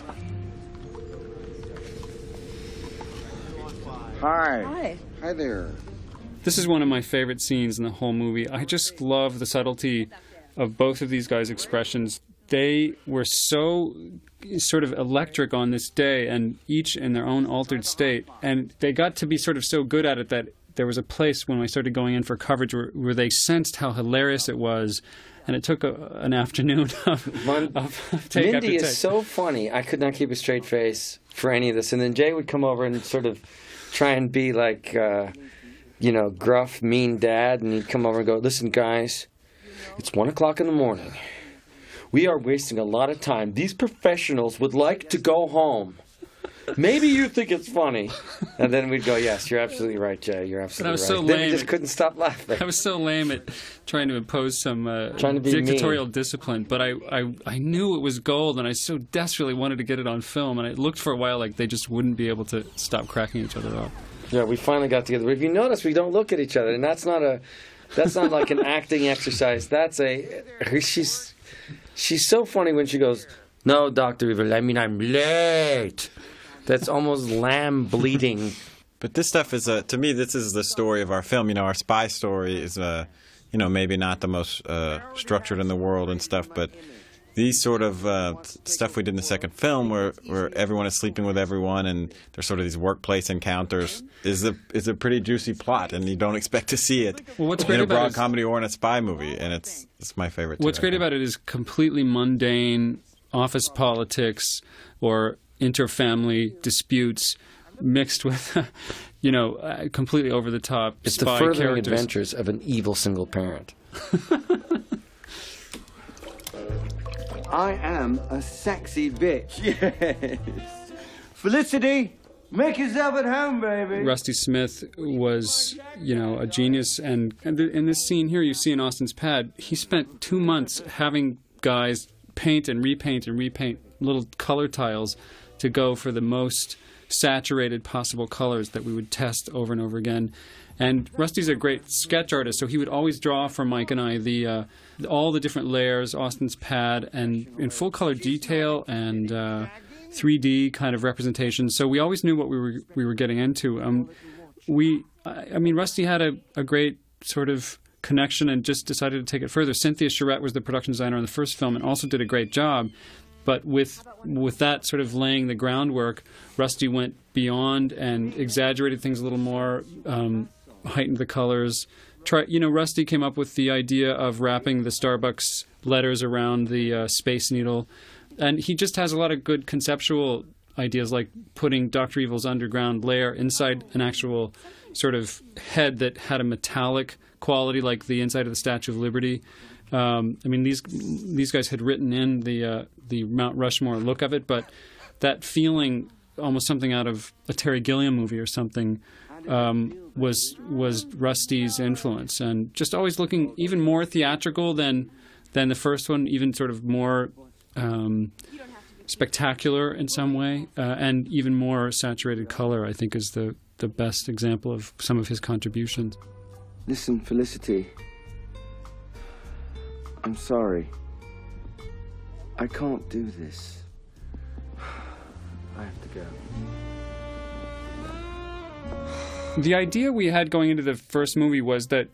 Hi. Hi. Hi there. This is one of my favorite scenes in the whole movie. I just love the subtlety of both of these guys' expressions. They were so sort of electric on this day, and each in their own altered state. And they got to be sort of so good at it that there was a place when I started going in for coverage where, where they sensed how hilarious it was. And it took a, an afternoon of, of take Mindy after take. is so funny. I could not keep a straight face for any of this. And then Jay would come over and sort of try and be like, uh, you know, gruff, mean dad. And he'd come over and go, listen, guys, it's one o'clock in the morning. We are wasting a lot of time. These professionals would like to go home. Maybe you think it's funny. And then we'd go, yes, you're absolutely right, Jay. You're absolutely But I was right. so then lame we just at- couldn't stop laughing. I was so lame at trying to impose some uh, Trying to be dictatorial mean. discipline, but I, I, I knew it was gold, and I so desperately wanted to get it on film, and it looked for a while like they just wouldn't be able to stop cracking each other up. Yeah, we finally got together. But if you notice, we don't look at each other, and that's not a, that's not like an acting exercise. That's a, she's, She's so funny when she goes, "No, Doctor Evil, I mean I'm late." That's almost lamb bleating. But this stuff is, a, to me, this is the story of our film. You know, our spy story is, uh, you know, maybe not the most uh, structured in the world and stuff, but these sort of uh, stuff we did in the second film, where where everyone is sleeping with everyone, and there's sort of these workplace encounters, is a is a pretty juicy plot, and you don't expect to see it well, what's in great a about broad it is, comedy or in a spy movie, and it's it's my favorite. What's too, great about it is completely mundane office politics or inter-family disputes mixed with, you know, uh, completely over the top. It's spy the furthering characters. adventures of an evil single parent. I am a sexy bitch. Yes. Felicity, make yourself at home, baby. Rusty Smith was, you know, a genius, and, and th- in this scene here you see in Austin's Pad, he spent two months having guys paint and repaint and repaint little color tiles to go for the most saturated possible colors that we would test over and over again. And Rusty's a great sketch artist, so he would always draw for Mike and I the uh, all the different layers, Austin's Pad, and in full color detail and uh, three D kind of representation. So we always knew what we were we were getting into. Um, we, I, I mean, Rusty had a, a great sort of connection and just decided to take it further. Cynthia Charette was the production designer on the first film and also did a great job. But with with that sort of laying the groundwork, Rusty went beyond and exaggerated things a little more, um, heightened the colors. Try, you know, Rusty came up with the idea of wrapping the Starbucks letters around the uh, Space Needle, and he just has a lot of good conceptual ideas, like putting Doctor Evil's underground lair inside an actual sort of head that had a metallic quality, like the inside of the Statue of Liberty. Um, I mean, these these guys had written in the uh, the Mount Rushmore look of it, but that feeling, almost something out of a Terry Gilliam movie or something, um, was was Rusty's influence, and just always looking even more theatrical than than the first one, even sort of more um, spectacular in some way, uh, and even more saturated color, I think, is the the best example of some of his contributions. Listen, Felicity. I'm sorry. I can't do this. I have to go. The idea we had going into the first movie was that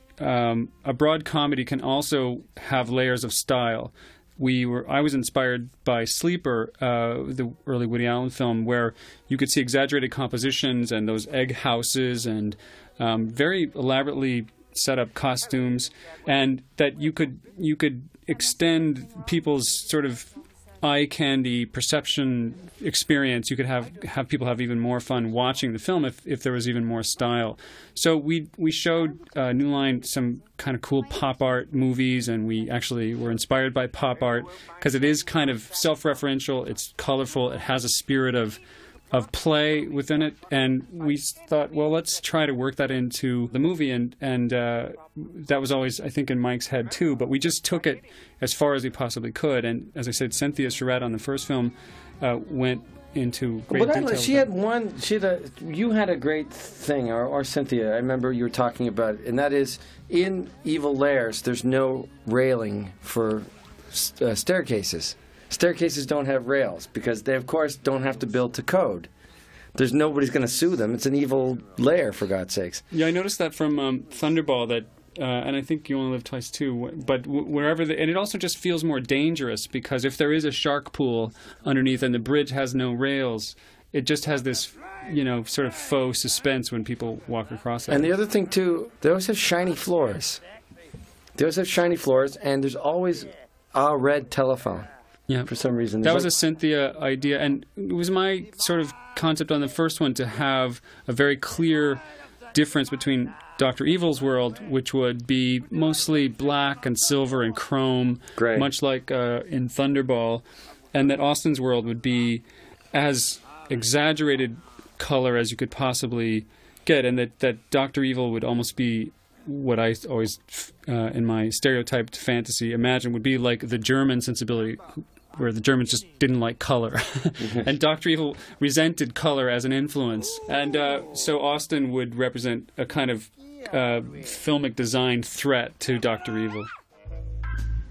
um, a broad comedy can also have layers of style. We were, I was inspired by Sleeper, uh, the early Woody Allen film, where you could see exaggerated compositions and those egg houses and um, very elaborately set up costumes, and that you could you could extend people's sort of eye candy perception experience. You could have have people have even more fun watching the film if, if there was even more style. So we we showed uh, New Line some kind of cool pop art movies, and we actually were inspired by pop art because it is kind of self-referential. It's colorful. It has a spirit of of play within it, and we thought, well, let's try to work that into the movie, and and uh, that was always, I think, in Mike's head too, but we just took it as far as we possibly could, and as I said, Cynthia Charette on the first film uh, went into great but detail. I, she had one, she had a, you had a great thing, or, or Cynthia, I remember you were talking about it, and that is, in Evil Lairs, there's no railing for uh, staircases. Staircases don't have rails because they, of course, don't have to build to code. There's nobody's going to sue them. It's an evil lair, for God's sakes. Yeah, I noticed that from um, Thunderball, that, uh, and I think You Only Live Twice too. But w- wherever, the, and it also just feels more dangerous because if there is a shark pool underneath and the bridge has no rails, it just has this, you know, sort of faux suspense when people walk across it. And the other thing too, they always have shiny floors. They always have shiny floors, and there's always a red telephone. Yeah, for some reason. That was like... a Cynthia idea, and it was my sort of concept on the first one to have a very clear difference between Doctor Evil's world, which would be mostly black and silver and chrome, Great. much like uh, in Thunderball, and that Austin's world would be as exaggerated color as you could possibly get, and that, that Doctor Evil would almost be what I always, uh, in my stereotyped fantasy, imagine would be like the German sensibility, where the Germans just didn't like color. And Doctor Evil resented color as an influence. And uh, so Austin would represent a kind of uh, filmic design threat to Doctor Evil.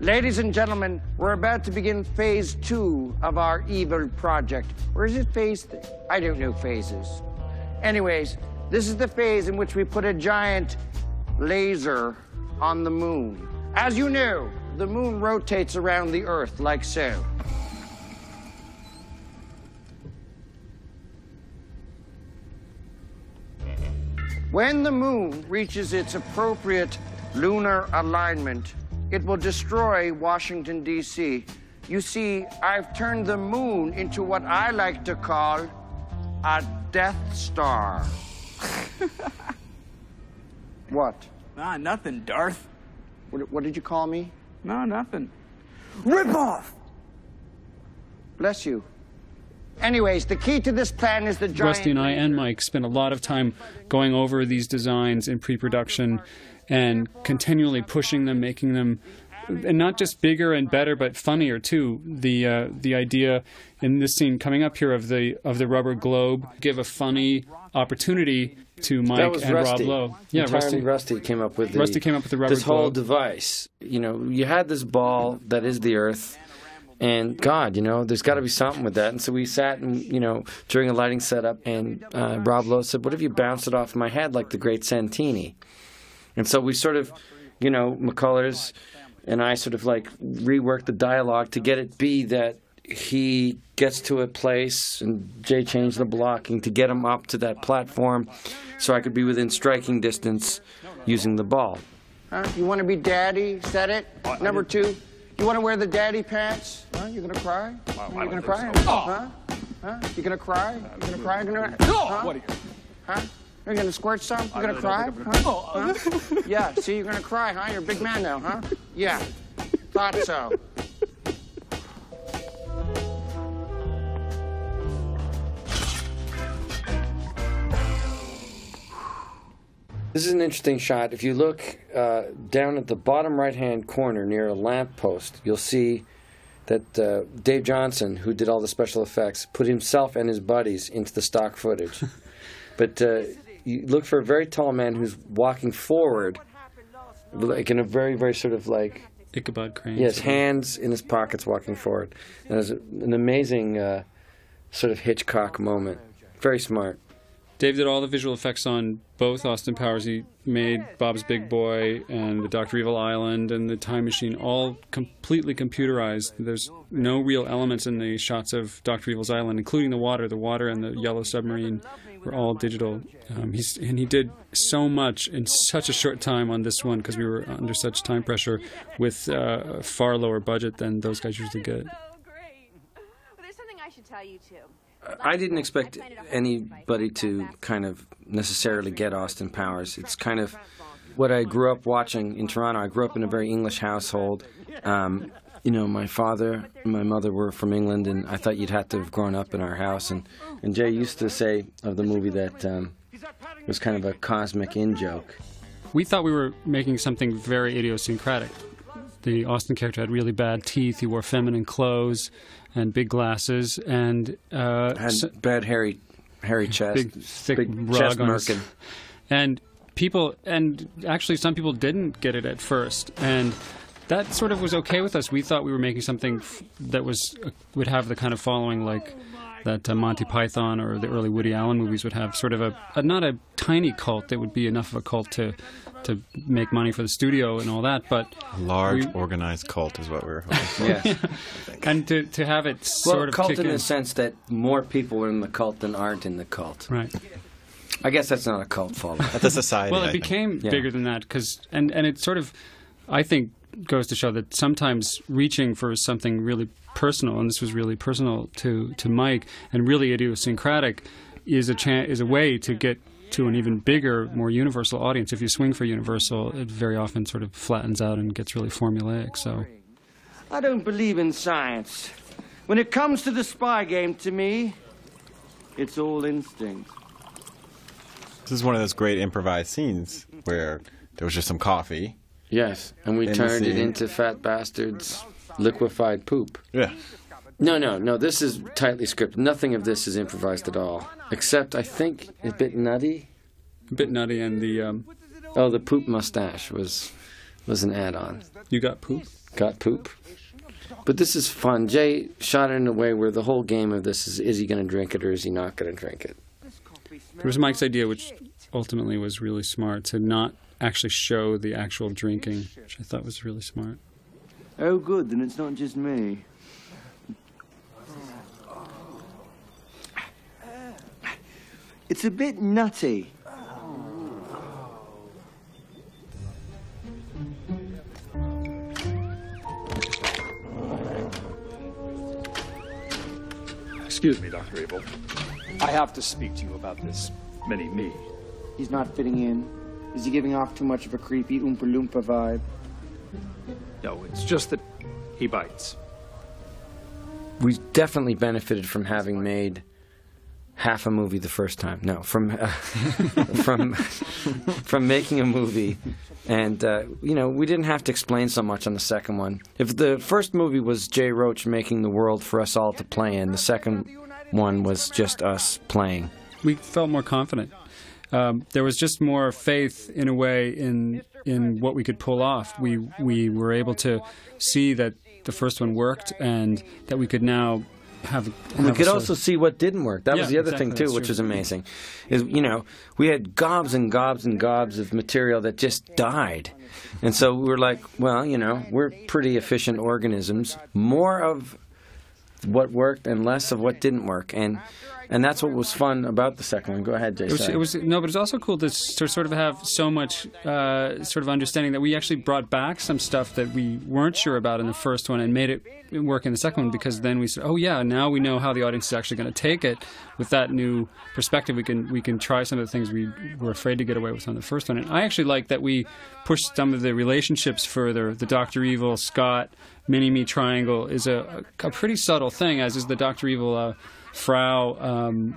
Ladies and gentlemen, we're about to begin phase two of our evil project. Or is it phase three? I don't know phases. Anyways, this is the phase in which we put a giant laser on the moon. As you know, the moon rotates around the Earth like so. When the moon reaches its appropriate lunar alignment, it will destroy Washington, D C You see, I've turned the moon into what I like to call a Death Star. What? Ah, nothing, Darth. What, what did you call me? No, nothing. Rip off! Bless you. Anyways, the key to this plan is the giant... Rusty and I and Mike spent a lot of time going over these designs in pre-production and continually pushing them, making them, and not just bigger and better, but funnier too. The uh, the idea in this scene coming up here of the of the rubber globe give a funny opportunity to Mike that was and Rusty. Rob Lowe. Yeah, Entirely Rusty. Rusty came up with the, Rusty came up with the rubber this whole globe. device. You know, you had this ball that is the Earth. And God, you know, there's got to be something with that. And so we sat and, you know, during a lighting setup, and uh, Rob Lowe said, what if you bounced it off my head like the great Santini? And so we sort of, you know, McCullers and I sort of like reworked the dialogue to get it be that he gets to a place, and Jay changed the blocking to get him up to that platform so I could be within striking distance using the ball. Huh? You want to be daddy? Is that it? Number two? You want to wear the daddy pants? Huh? You gonna cry? Huh? You gonna cry? Huh? Huh? You gonna cry? You gonna cry? You gonna? Huh? What are you? Huh? You're gonna squirt some? You gonna cry? Huh? Huh? Yeah. See, you're gonna cry, huh? You're a big man now, huh? Yeah. Thought so. This is an interesting shot. If you look uh, down at the bottom right-hand corner near a lamppost, you'll see that uh, Dave Johnson, who did all the special effects, put himself and his buddies into the stock footage. But uh, you look for a very tall man who's walking forward, like in a very, very sort of like... Ichabod Crane. Yes, hands in his pockets walking forward. And it's an amazing uh, sort of Hitchcock moment. Very smart. Dave did all the visual effects on both Austin Powers. He made Bob's Big Boy and the Doctor Evil Island and the Time Machine, all completely computerized. There's no real elements in the shots of Doctor Evil's Island, including the water. The water and the yellow submarine were all digital. Um, he's, and he did so much in such a short time on this one because we were under such time pressure with uh, a far lower budget than those guys usually get. There's something I should tell you, too. I didn't expect anybody to kind of necessarily get Austin Powers. It's kind of what I grew up watching in Toronto. I grew up in a very English household. Um, you know, my father and my mother were from England, and I thought you'd have to have grown up in our house. And, and Jay used to say of the movie that um, it was kind of a cosmic in-joke. We thought we were making something very idiosyncratic. The Austin character had really bad teeth. He wore feminine clothes and big glasses, and uh, had so, bad hairy, hairy chest, big thick big rug chest on merkin. his, and people, and actually some people didn't get it at first, and that sort of was okay with us. We thought we were making something f that was uh, would have the kind of following like that uh, Monty Python or the early Woody Allen movies would have, sort of a, a not a tiny cult that would be enough of a cult to to make money for the studio and all that, but a large we, organized cult is what we were hoping for. Yes. And to to have it sort well, of cult kick in in. the sense that more people are in the cult than aren't in the cult. Right. I guess that's not a cult following. That's a society. Well, it I became think. bigger Yeah. than that, because and and it sort of, I think, goes to show that sometimes reaching for something really personal, and this was really personal to to Mike, and really idiosyncratic, is a chan is a way to get to an even bigger, more universal audience. If you swing for universal, it very often sort of flattens out and gets really formulaic. So, I don't believe in science. When it comes to the spy game, to me, it's all instinct. This is one of those great improvised scenes where there was just some coffee. Yes, and we in the turned it scene. into Fat Bastard's liquefied poop. Yeah. No, no, no, this is tightly scripted. Nothing of this is improvised at all. Except, I think, a bit nutty. a bit nutty, and the um, Oh, the poop mustache was was an add-on. You got poop? Got poop. But this is fun. Jay shot it in a way where the whole game of this is, is he going to drink it or is he not going to drink it? It was Mike's idea, which ultimately was really smart, to not actually show the actual drinking, which I thought was really smart. Oh, good. Then it's not just me. It's a bit nutty. Excuse me, Doctor Evil. I have to speak to you about this mini-me. He's not fitting in. Is he giving off too much of a creepy Oompa Loompa vibe? No, it's just that he bites. We definitely benefited from having made half a movie the first time. No, from uh, from from making a movie, and uh, you know, we didn't have to explain so much on the second one. If the first movie was Jay Roach making the world for us all to play in, the second one was just us playing. We felt more confident. Um, there was just more faith, in a way, in in what we could pull off. We we were able to see that the first one worked, and that we could now have. And we have could a also see what didn't work. That Yeah, was the other exactly, thing too, that's which true. was amazing. Is you know we had gobs and gobs and gobs of material that just died, and so we were like, well, you know, we're pretty efficient organisms. More of what worked and less of what didn't work, and and that's what was fun about the second one. Go ahead, Jay. It was, sorry. it was no, but it's also cool to s- to sort of have so much uh, sort of understanding that we actually brought back some stuff that we weren't sure about in the first one and made it work in the second one, because then we said, oh yeah, now we know how the audience is actually going to take it. With that new perspective, we can we can try some of the things we were afraid to get away with on the first one. And I actually like that we pushed some of the relationships further. The Doctor Evil, Scott, Mini-Me triangle is a, a pretty subtle thing, as is the Doctor Evil uh, Frau um,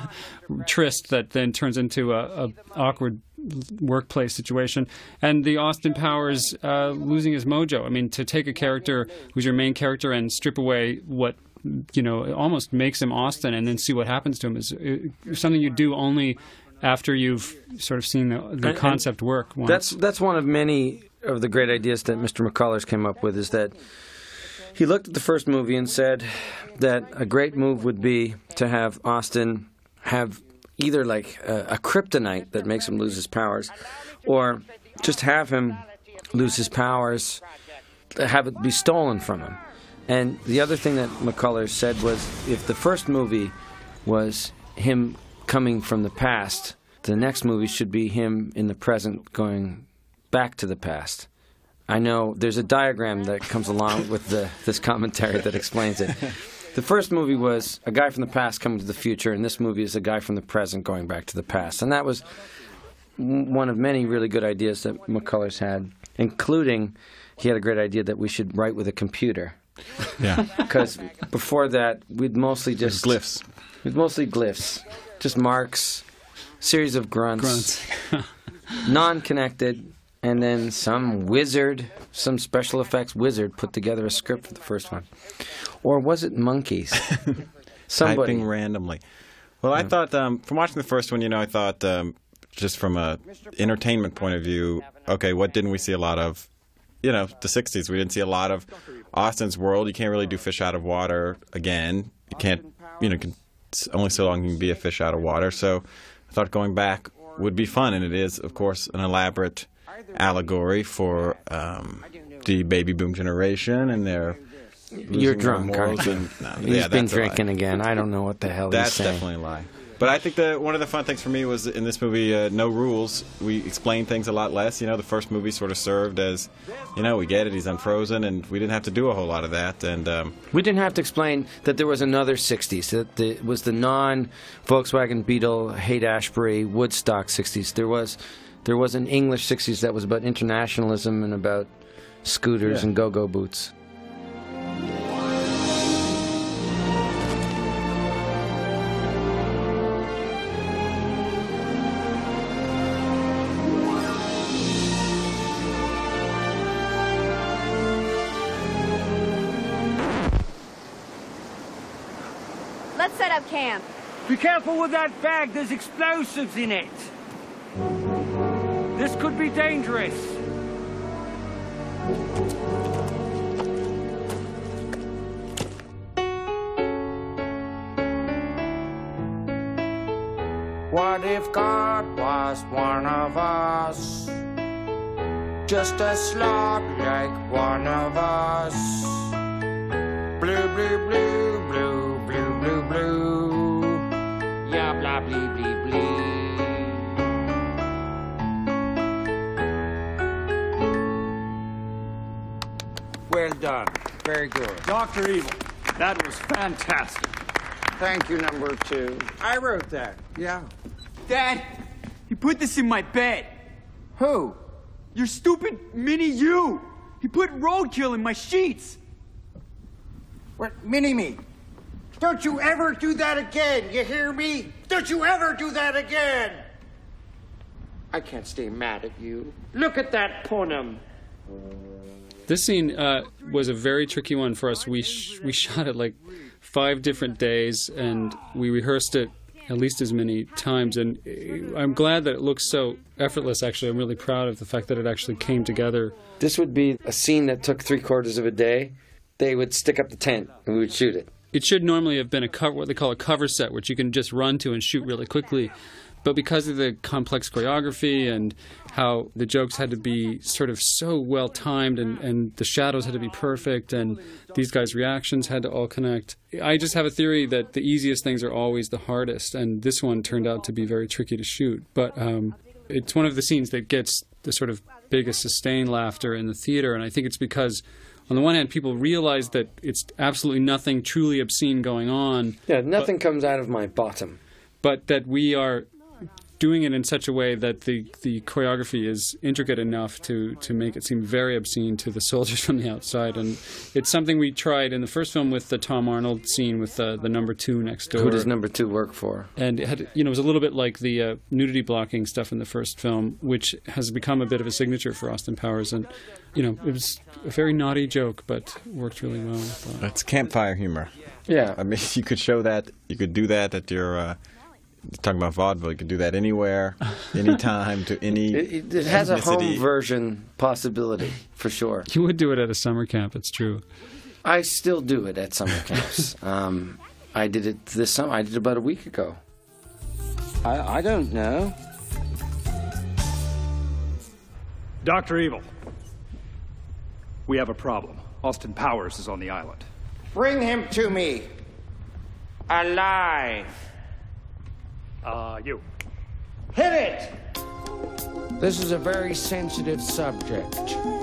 tryst that then turns into a, a awkward workplace situation, and the Austin Powers uh, losing his mojo. I mean, to take a character who's your main character and strip away what, you know, it almost makes him Austin, and then see what happens to him is uh, something you do only after you've sort of seen the, the And- concept work once. That's that's one of many of the great ideas that Mister McCullers came up with, is that he looked at the first movie and said that a great move would be to have Austin have either like a, a kryptonite that makes him lose his powers, or just have him lose his powers, have it be stolen from him. And the other thing that McCullers said was, if the first movie was him coming from the past, the next movie should be him in the present going back to the past. I know there's a diagram that comes along with the, this commentary that explains it. The first movie was a guy from the past coming to the future, and this movie is a guy from the present going back to the past. And that was w- one of many really good ideas that McCullers had, including he had a great idea that we should write with a computer. Yeah. Because before that, we'd mostly just... Glyphs. We'd mostly glyphs. Just marks, series of grunts. Grunts. Non-connected. And then some wizard, some special effects wizard put together a script for the first one. Or was it monkeys? Somebody. Typing randomly. Well, I thought, um, from watching the first one, you know, I thought, um, just from a entertainment point of view, okay, what didn't we see a lot of? You know, the sixties, we didn't see a lot of Austin's world. You can't really do fish out of water again. You can't, you know, can, it's only so long you can be a fish out of water. So I thought going back would be fun, and it is, of course, an elaborate allegory for um, the baby boom generation and their You're drunk, aren't you? and, no, He's yeah, been that's a lie. drinking again. I don't know what the hell That's he's saying. definitely a lie. But I think that one of the fun things for me was in this movie, uh, no rules. We explained things a lot less. You know, the first movie sort of served as, you know, we get it, he's unfrozen, and we didn't have to do a whole lot of that. And um, We didn't have to explain that there was another sixties. That the, was the non-Volkswagen Beetle, Haight-Ashbury, Woodstock sixties. There was, there was an English sixties that was about internationalism and about scooters Yeah. and go-go boots. Let's set up camp. Be careful with that bag. There's explosives in it. This could be dangerous. What if God was one of us? Just a slob like one of us. Blue, blue, blue, blue, blue, blue, blue. Yeah, blah, blee, blee, blee. Well done. Very good. Doctor Evil, that was fantastic. Thank you, number two. I wrote that. Yeah. Dad, he put this in my bed. Who? Your stupid Mini-You. He put roadkill in my sheets. What? Mini-Me? Don't you ever do that again, you hear me? Don't you ever do that again! I can't stay mad at you. Look at that punum. This scene uh, was a very tricky one for us. We sh we shot it like five different days, and we rehearsed it at least as many times. And I'm glad that it looks so effortless, actually. I'm really proud of the fact that it actually came together. This would be a scene that took three quarters of a day. They would stick up the tent, and we would shoot it. It should normally have been a cover, what they call a cover set, which you can just run to and shoot really quickly. But because of the complex choreography and how the jokes had to be sort of so well timed, and, and the shadows had to be perfect, and these guys' reactions had to all connect, I just have a theory that the easiest things are always the hardest, and this one turned out to be very tricky to shoot. But um, it's one of the scenes that gets the sort of biggest sustained laughter in the theater, and I think it's because, on the one hand, people realize that it's absolutely nothing truly obscene going on. Yeah, nothing but, comes out of my bottom. But that we are doing it in such a way that the, the choreography is intricate enough to, to make it seem very obscene to the soldiers from the outside. And it's something we tried in the first film with the Tom Arnold scene with the, the number two next door. Who does number two work for? And it had, you know, it was a little bit like the uh, nudity blocking stuff in the first film, which has become a bit of a signature for Austin Powers. And, you know, it was a very naughty joke, but worked really well. It's campfire humor. Yeah. I mean, you could show that, you could do that at your... Uh, talking about vaudeville, you could do that anywhere, anytime, to any It, it has ethnicity. A home version possibility, for sure. You would do it at a summer camp, it's true. I still do it at summer camps. um, I did it this summer. I did it about a week ago. I, I don't know. Doctor Evil, we have a problem. Austin Powers is on the island. Bring him to me. Alive. Uh, you. Hit it! This is a very sensitive subject.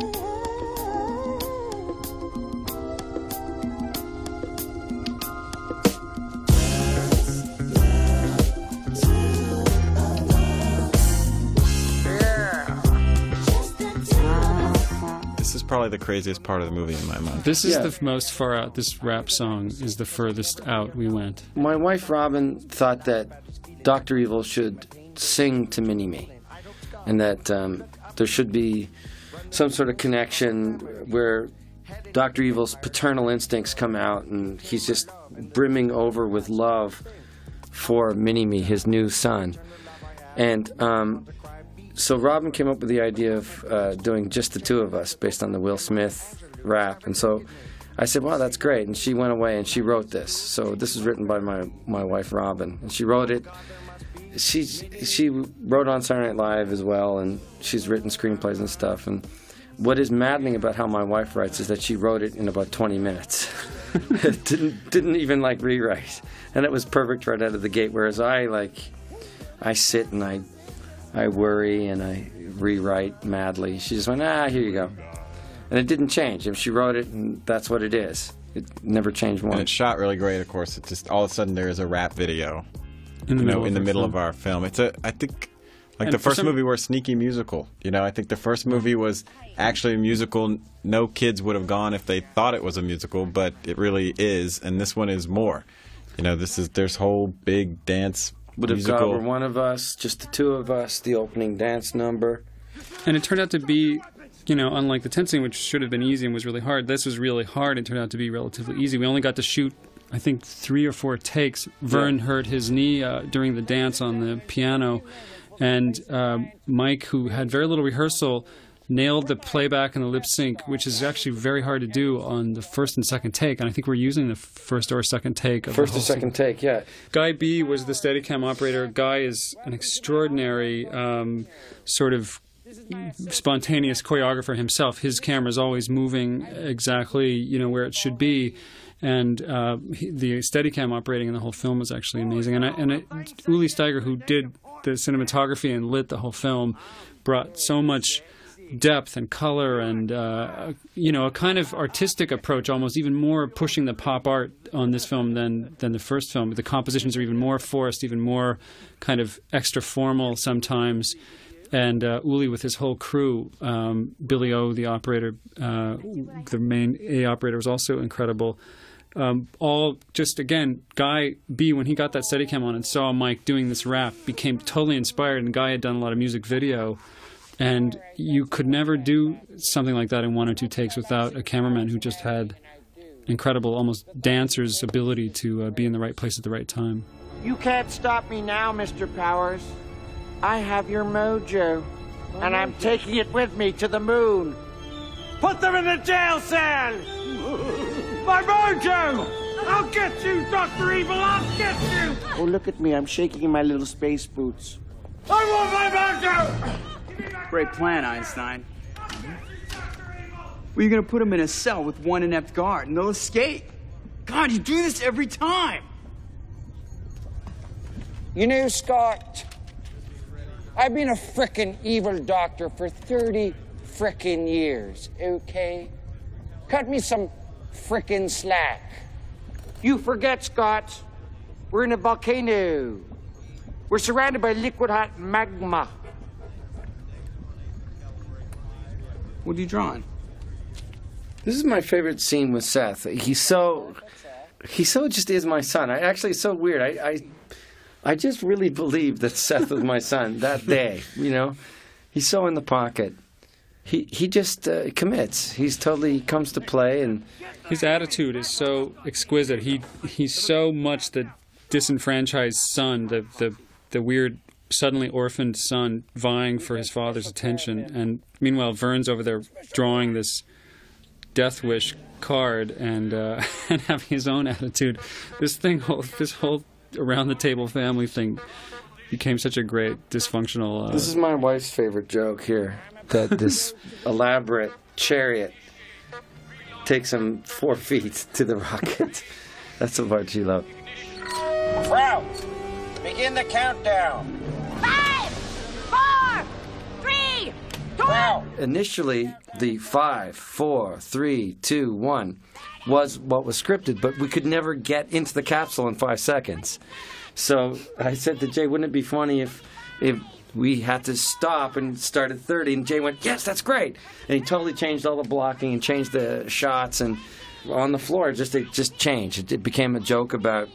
This is probably the craziest part of the movie in my mind. This is Yeah. the most far out. This rap song is the furthest out we went. My wife, Robin, thought that Doctor Evil should sing to Mini-Me, and that um, there should be some sort of connection where Doctor Evil's paternal instincts come out, and he's just brimming over with love for Mini-Me, his new son. And um, so Robin came up with the idea of uh, doing just the two of us based on the Will Smith rap. And so I said, wow, that's great. And she went away and she wrote this. So this is written by my, my wife, Robin. And she wrote it. She, she wrote on Saturday Night Live as well, and she's written screenplays and stuff. And what is maddening about how my wife writes is that she wrote it in about twenty minutes. didn't, didn't even, like, rewrite. And it was perfect right out of the gate, whereas I, like, I sit and I, I worry and I rewrite madly. She just went, ah, here you go. And it didn't change. If she wrote it, and that's what it is. It never changed once. And it's shot really great, of course. It's just all of a sudden there is a rap video, in the you middle, know, in of, the the middle film. of our film. It's a, I think, like And the for first some- movie were a sneaky musical. You know, I think the first movie was actually a musical. No kids would have gone if they thought it was a musical, but it really is. And this one is more. You know, this is there's whole big dance Would have musical. gone over one of us, just the two of us, the opening dance number. And it turned out to be, you know, unlike the tent scene, which should have been easy and was really hard, this was really hard and turned out to be relatively easy. We only got to shoot, I think, three or four takes. Vern Yeah. hurt his knee uh, during the dance on the piano, and um, Mike, who had very little rehearsal, nailed the playback and the lip sync, which is actually very hard to do on the first and second take. And I think we're using the first or second take. Of First the or second take, yeah. Guy B was the Steadicam operator. Guy is an extraordinary um, sort of spontaneous choreographer himself. His camera's always moving exactly, you know, where it should be. And uh, he, the Steadicam operating in the whole film was actually amazing. And, I, and it, Uli Steiger, who did the cinematography and lit the whole film, brought so much depth and color and, uh, you know, a kind of artistic approach, almost even more pushing the pop art on this film than, than the first film. The compositions are even more forced, even more kind of extra formal sometimes. And uh, Uli with his whole crew, um, Billy O, the operator, uh, the main A operator, was also incredible. Um, all just, again, Guy B, when he got that Steadicam on and saw Mike doing this rap, became totally inspired. And Guy had done a lot of music video. And you could never do something like that in one or two takes without a cameraman who just had incredible, almost dancer's ability to uh, be in the right place at the right time. You can't stop me now, Mister Powers. I have your mojo, and I'm taking it with me to the moon. Put them in the jail cell! My mojo! I'll get you, Doctor Evil, I'll get you! Oh, look at me, I'm shaking in my little space boots. I want my mojo! Great plan, Einstein. Well, you're gonna put them in a cell with one inept guard, and they'll escape. God, you do this every time! You know, Scott, I've been a frickin' evil doctor for thirty frickin' years, okay? Cut me some frickin' slack. You forget, Scott, we're in a volcano. We're surrounded by liquid hot magma. What are you drawing? This is my favorite scene with Seth. He's so, he so just is my son. I actually, it's so weird. I, I I just really believed that Seth was my son that day, you know. He's so in the pocket. He he just uh, commits. He's totally comes to play, and his attitude is so exquisite. He he's so much the disenfranchised son, the the the weird suddenly orphaned son vying for his father's attention. And meanwhile, Vern's over there drawing this death wish card and uh, and having his own attitude. This thing, whole, this whole around the table family thing became such a great dysfunctional. Uh, this is my wife's favorite joke here. That this elaborate chariot takes him four feet to the rocket. That's the part she loved. Crowd, begin the countdown. Five, four, three, two, one. Initially, the five, four, three, two, one was what was scripted, but we could never get into the capsule in five seconds. So I said to Jay, wouldn't it be funny if if we had to stop and start at thirty? And Jay went, yes, that's great. And he totally changed all the blocking and changed the shots. And on the floor, just it just changed. It, it became a joke about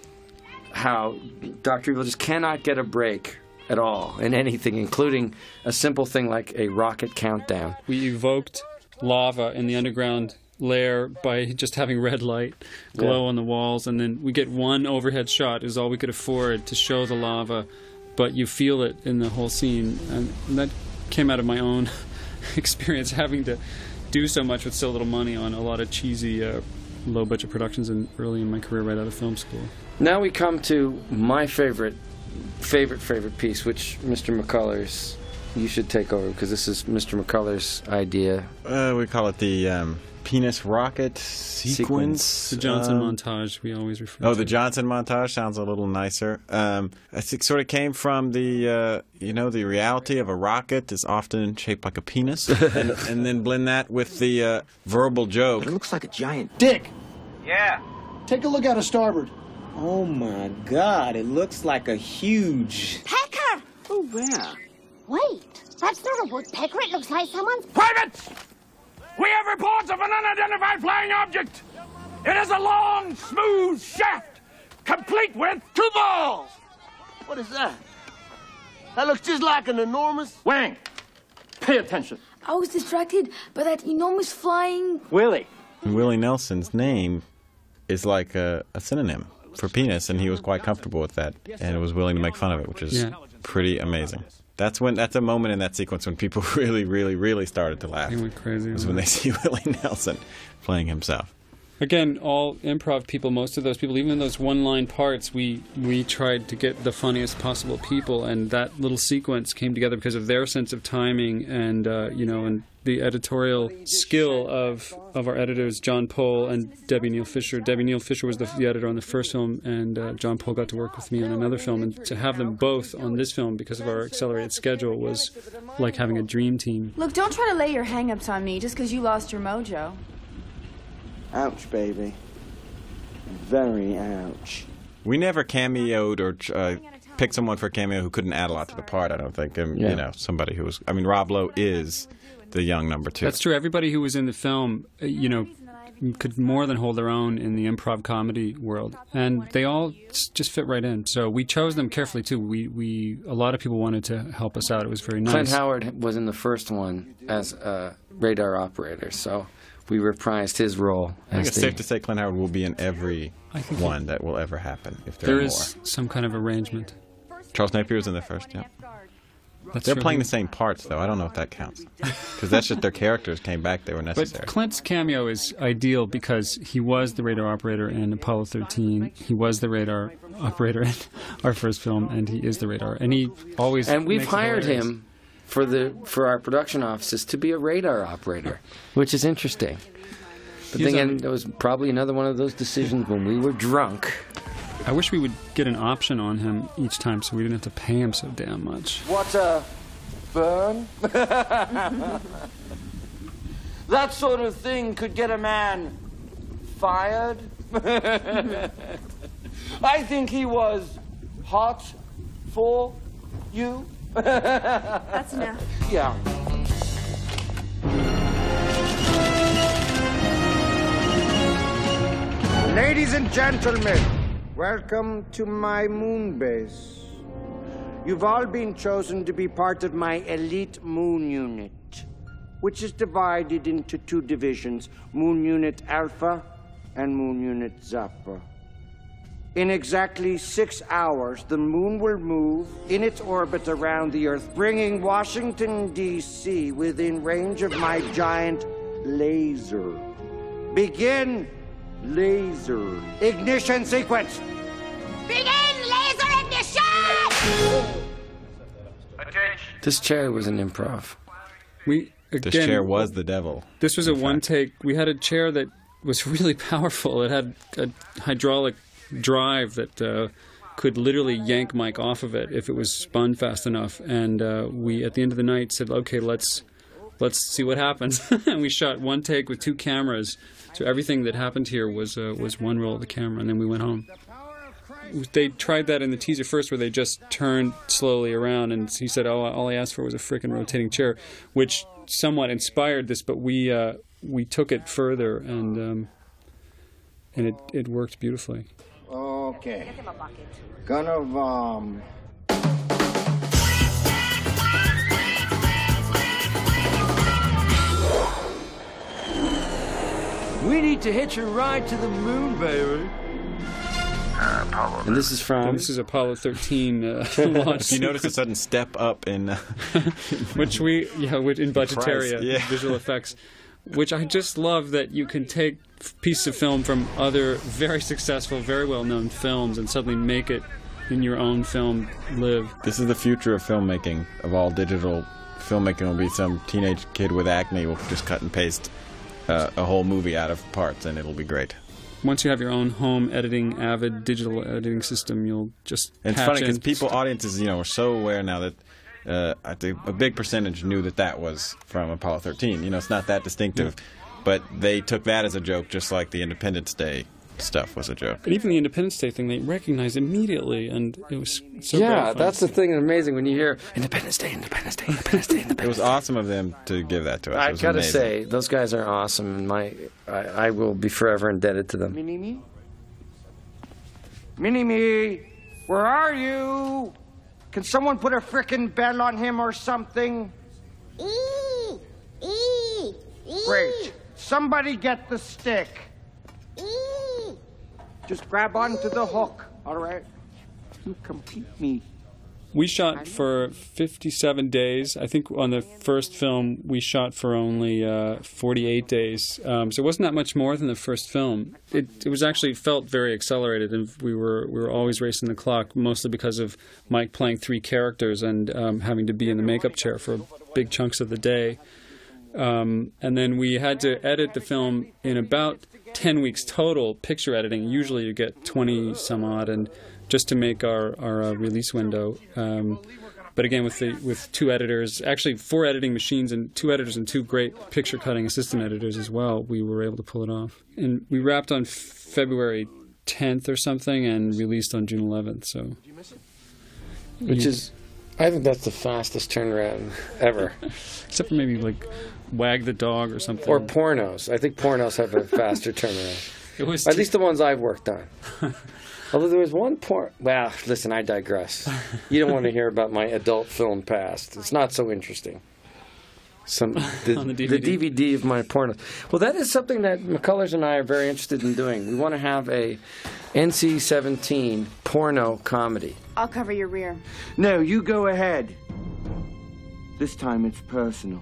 how Doctor Evil just cannot get a break at all in anything, including a simple thing like a rocket countdown. We evoked lava in the underground lair by just having red light glow yeah. on the walls, and then we get one overhead shot is all we could afford to show the lava, but you feel it in the whole scene. And that came out of my own experience having to do so much with so little money on a lot of cheesy uh, low budget productions and early in my career right out of film school. Now we come to my favorite favorite favorite piece, which Mister McCullers, you should take over because this is Mister McCullers' idea. Uh, we call it the um, penis rocket sequence. sequence. The Johnson um, montage we always refer oh, to. Oh, the Johnson montage sounds a little nicer. Um, I think sort of came from the, uh, you know, the reality of a rocket is often shaped like a penis, and, and then blend that with the uh, verbal joke. But it looks like a giant dick. Yeah. Take a look out of starboard. Oh my God! It looks like a huge pecker. Oh, where? Wait, that's not a woodpecker. It looks like someone's. Privates! We have reports of an unidentified flying object. It is a long, smooth shaft, complete with two balls. What is that? That looks just like an enormous... Wang, pay attention. I was distracted by that enormous flying... Willie. Willie Nelson's name is like a, a synonym for penis, and he was quite comfortable with that and was willing to make fun of it, which is yeah. pretty amazing. That's when. That's a moment in that sequence when people really, really, really started to laugh. He went crazy. It was when they see Willie Nelson playing himself. Again, all improv people, most of those people, even in those one-line parts, we we tried to get the funniest possible people, and that little sequence came together because of their sense of timing and uh, you know, and the editorial skill of of our editors, John Pohl and Debbie Neal Fisher. Debbie Neal Fisher was the, the editor on the first film, and uh, John Pohl got to work with me on another film, and to have them both on this film because of our accelerated schedule was like having a dream team. Look, don't try to lay your hang-ups on me just because you lost your mojo. Ouch, baby. Very ouch. We never cameoed or uh, picked someone for a cameo who couldn't add a lot to the part, I don't think. Um, Yeah. You know, somebody who was... I mean, Rob Lowe is the young number two. That's true. Everybody who was in the film, uh, you know, could more than hold their own in the improv comedy world, and they all s- just fit right in. So we chose them carefully too. We we a lot of people wanted to help us out. It was very nice. Clint Howard was in the first one as a radar operator, so we reprised his role. I think as it's the, safe to say Clint Howard will be in every I think one that will ever happen, if there, There are is some kind of arrangement. more. Charles Napier was in the first, yeah. That's They're true. playing the same parts, though. I don't know if that counts. Because that's just their characters came back. They were necessary. But Clint's cameo is ideal because he was the radar operator in Apollo thirteen. He was the radar operator in our first film, and he is the radar. And he always and we've makes it hired hilarious. him for the for our production offices to be a radar operator, which is interesting. But He's then a- again, it was probably another one of those decisions when we were drunk. I wish we would get an option on him each time so we didn't have to pay him so damn much. What a burn. That sort of thing could get a man fired. I think he was hot for you. That's enough. Yeah. Ladies and gentlemen, welcome to my moon base. You've all been chosen to be part of my elite moon unit, which is divided into two divisions, Moon Unit Alpha and Moon Unit Zappa. In exactly six hours, the moon will move in its orbit around the Earth, bringing Washington, D C within range of my giant laser. Begin laser ignition sequence. Begin laser ignition! This chair was an improv. We This again, chair was the devil. This was a one take. We had a chair that was really powerful. It had a hydraulic drive that uh, could literally yank Mike off of it if it was spun fast enough. And uh, we, at the end of the night, said, "Okay, let's let's see what happens." And we shot one take with two cameras. So everything that happened here was uh, was one roll of the camera, and then we went home. They tried that in the teaser first, where they just turned slowly around, and he said, "Oh, all I asked for was a frickin' rotating chair," which somewhat inspired this. But we uh, we took it further, and um, and it it worked beautifully. Okay. Gonna um. We need to hitch a ride to the moon, baby. And this is from. And this is Apollo thirteen uh, launch. You notice a sudden step up in, uh, which we yeah, which in Budgetaria, Price, yeah. visual effects, which I just love that you can take pieces of film from other very successful, very well-known films and suddenly make it in your own film live. This is the future of filmmaking, of all digital filmmaking. Will be some teenage kid with acne will just cut and paste uh, a whole movie out of parts, and it'll be great. Once you have your own home editing, Avid digital editing system, you'll just And it's patch funny because in- people, audiences, you know, are so aware now that uh, I think a big percentage knew that that was from Apollo thirteen. You know, it's not that distinctive, but they took that as a joke, just like the Independence Day stuff was a joke. And even the Independence Day thing, they recognized immediately, and it was so yeah, gratifying. that's the thing. Amazing when you hear Independence Day, Independence Day, Independence Day, Independence Day. It was awesome of them to give that to us. It I was gotta amazing. say, those guys are awesome, and my I, I will be forever indebted to them. Mini-me? Mini-me, where are you? Can someone put a frickin' bell on him or something? E, E, E. Great. Somebody get the stick. E. Just grab onto the hook, all right? You complete me. We shot for fifty-seven days. I think on the first film we shot for only uh, forty-eight days. Um, so it wasn't that much more than the first film. It it was actually felt very accelerated, and we were we were always racing the clock, mostly because of Mike playing three characters and um, having to be in the makeup chair for big chunks of the day. Um, and then we had to edit the film in about ten weeks total, picture editing. Usually you get twenty some odd, and just to make our, our uh, release window. Um, but again, with the with two editors, actually four editing machines and two editors and two great picture cutting assistant editors as well, we were able to pull it off. And we wrapped on February tenth or something and released on June eleventh. So, which is, I think that's the fastest turnaround ever. Except for maybe like Wag the Dog or something. Or pornos. I think pornos have a faster turnaround. It was At least the ones I've worked on. Although there was one porn... Well, listen, I digress. You don't want to hear about my adult film past. It's not so interesting. Some the, On the D V D. the D V D of my pornos. Well, that is something that McCullers and I are very interested in doing. We want to have a N C seventeen porno comedy. I'll cover your rear. No, you go ahead. This time it's personal.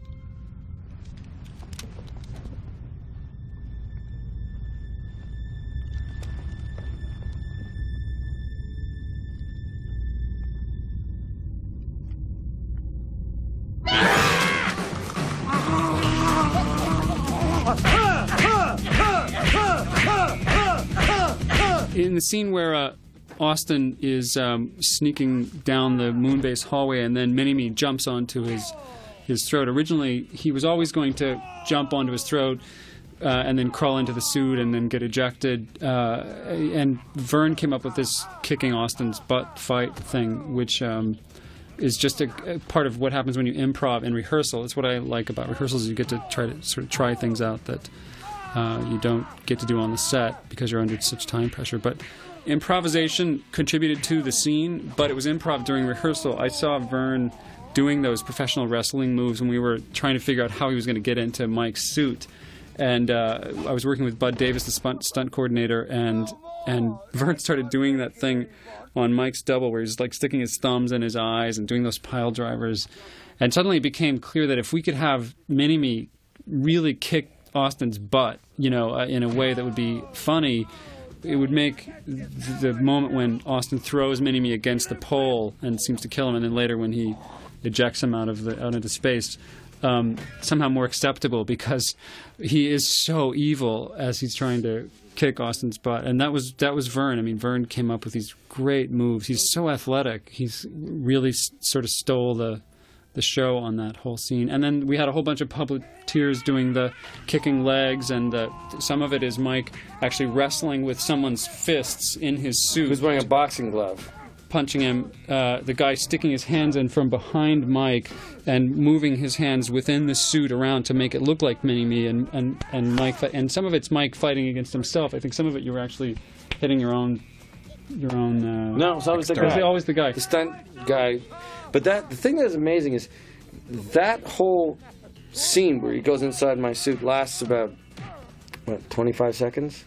In the scene where uh, Austin is um, sneaking down the moonbase hallway and then Mini-Me jumps onto his his throat. Originally, he was always going to jump onto his throat uh, and then crawl into the suit and then get ejected. Uh, and Vern came up with this kicking Austin's butt fight thing, which um, is just a, a part of what happens when you improv in rehearsal. It's what I like about rehearsals. You get to try to sort of try things out that Uh, you don't get to do on the set because you're under such time pressure. But improvisation contributed to the scene, but it was improv during rehearsal. I saw Vern doing those professional wrestling moves when we were trying to figure out how he was going to get into Mike's suit. And uh, I was working with Bud Davis, the stunt, stunt coordinator, and and Vern started doing that thing on Mike's double where he's like sticking his thumbs in his eyes and doing those pile drivers. And suddenly it became clear that if we could have Mini-Me really kick Austin's butt, you know, uh, in a way that would be funny, it would make th the moment when Austin throws Mini-Me against the pole and seems to kill him, and then later when he ejects him out of the out into space, um, somehow more acceptable because he is so evil as he's trying to kick Austin's butt. And that was that was Vern. I mean, Vern came up with these great moves. He's so athletic. He's really s sort of stole the the show on that whole scene. And then we had a whole bunch of puppeteers doing the kicking legs, and the, some of it is Mike actually wrestling with someone's fists in his suit. Who's wearing a boxing glove. Punching him, uh, the guy sticking his hands in from behind Mike and moving his hands within the suit around to make it look like Mini-Me, and, and, and Mike, and some of it's Mike fighting against himself. I think some of it you were actually hitting your own your own uh, No, it's always the guy. It was always the guy. The stunt guy. But that the thing that is amazing is that whole scene where he goes inside my suit lasts about, what, twenty-five seconds?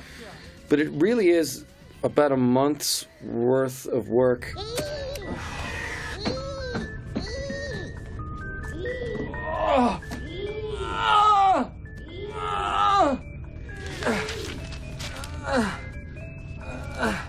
But it really is about a month's worth of work. Oh. Ah. Ah. Ah. Ah.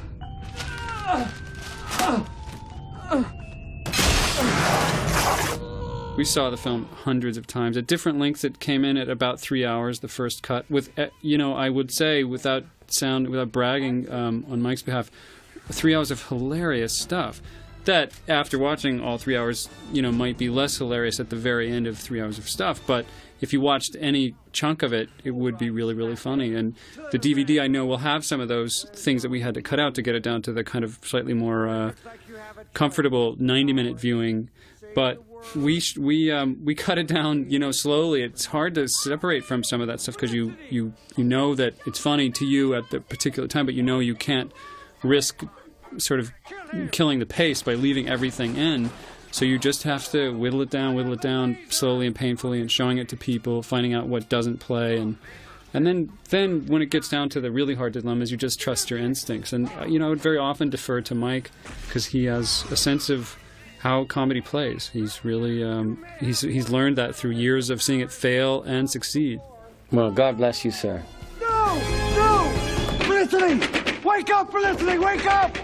We saw the film hundreds of times. At different lengths, it came in at about three hours, the first cut. With, you know, I would say, without sound, without bragging um, on Mike's behalf, three hours of hilarious stuff. That, after watching all three hours, you know, might be less hilarious at the very end of three hours of stuff. But if you watched any chunk of it, it would be really, really funny. And the D V D, I know, will have some of those things that we had to cut out to get it down to the kind of slightly more uh, comfortable ninety-minute viewing. But we sh we um, we cut it down, you know, slowly. It's hard to separate from some of that stuff because you, you you know that it's funny to you at the particular time, but you know you can't risk sort of killing the pace by leaving everything in. So you just have to whittle it down, whittle it down slowly and painfully, and showing it to people, finding out what doesn't play, and And then, then when it gets down to the really hard dilemmas, you just trust your instincts. And, uh, you know, I would very often defer to Mike because he has a sense of how comedy plays. He's really, um, he's, he's learned that through years of seeing it fail and succeed. Well, God bless you, sir. No! No! Felicity! Wake up, Felicity! Wake up!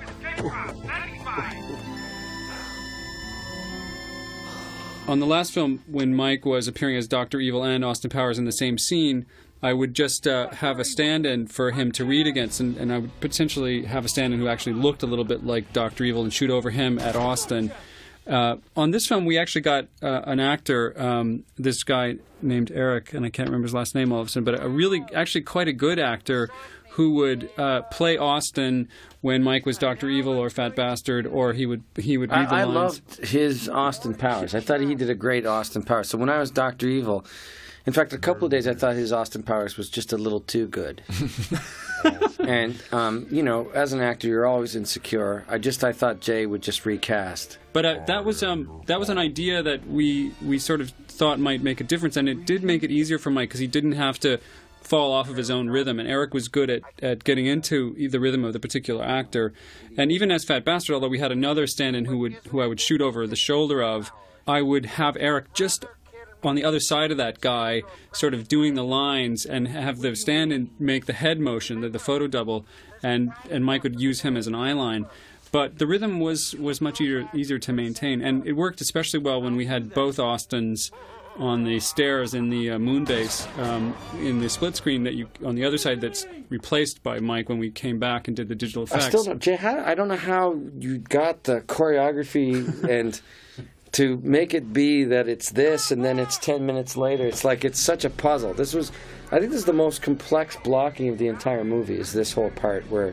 On the last film, when Mike was appearing as Doctor Evil and Austin Powers in the same scene, I would just uh, have a stand-in for him to read against, and, and I would potentially have a stand-in who actually looked a little bit like Doctor Evil and shoot over him at Austin. Uh, on this film, we actually got uh, an actor, um, this guy named Eric, and I can't remember his last name all of a sudden, but a really, actually quite a good actor who would uh, play Austin when Mike was Doctor Evil or Fat Bastard, or he would he would read the I, I lines. loved his Austin Powers. I thought he did a great Austin Powers. So when I was Doctor Evil, in fact, a couple of days I thought his Austin Powers was just a little too good. And, um, you know, as an actor, you're always insecure. I just, I thought Jay would just recast. But uh, that was um, that was an idea that we, we sort of thought might make a difference, and it did make it easier for Mike because he didn't have to fall off of his own rhythm, and Eric was good at, at getting into the rhythm of the particular actor. And even as Fat Bastard, although we had another stand-in who would who I would shoot over the shoulder of, I would have Eric just on the other side of that guy, sort of doing the lines, and have the stand-in make the head motion, the, the photo double, and, and Mike would use him as an eye line. But the rhythm was, was much easier, easier to maintain, and it worked especially well when we had both Austins on the stairs in the uh, moon base, um, in the split screen that you on the other side that's replaced by Mike when we came back and did the digital effects. I still don't, Jay, how, I don't know how you got the choreography and to make it be that it's this and then it's ten minutes later. It's like it's such a puzzle. This was, I think this is the most complex blocking of the entire movie, is this whole part where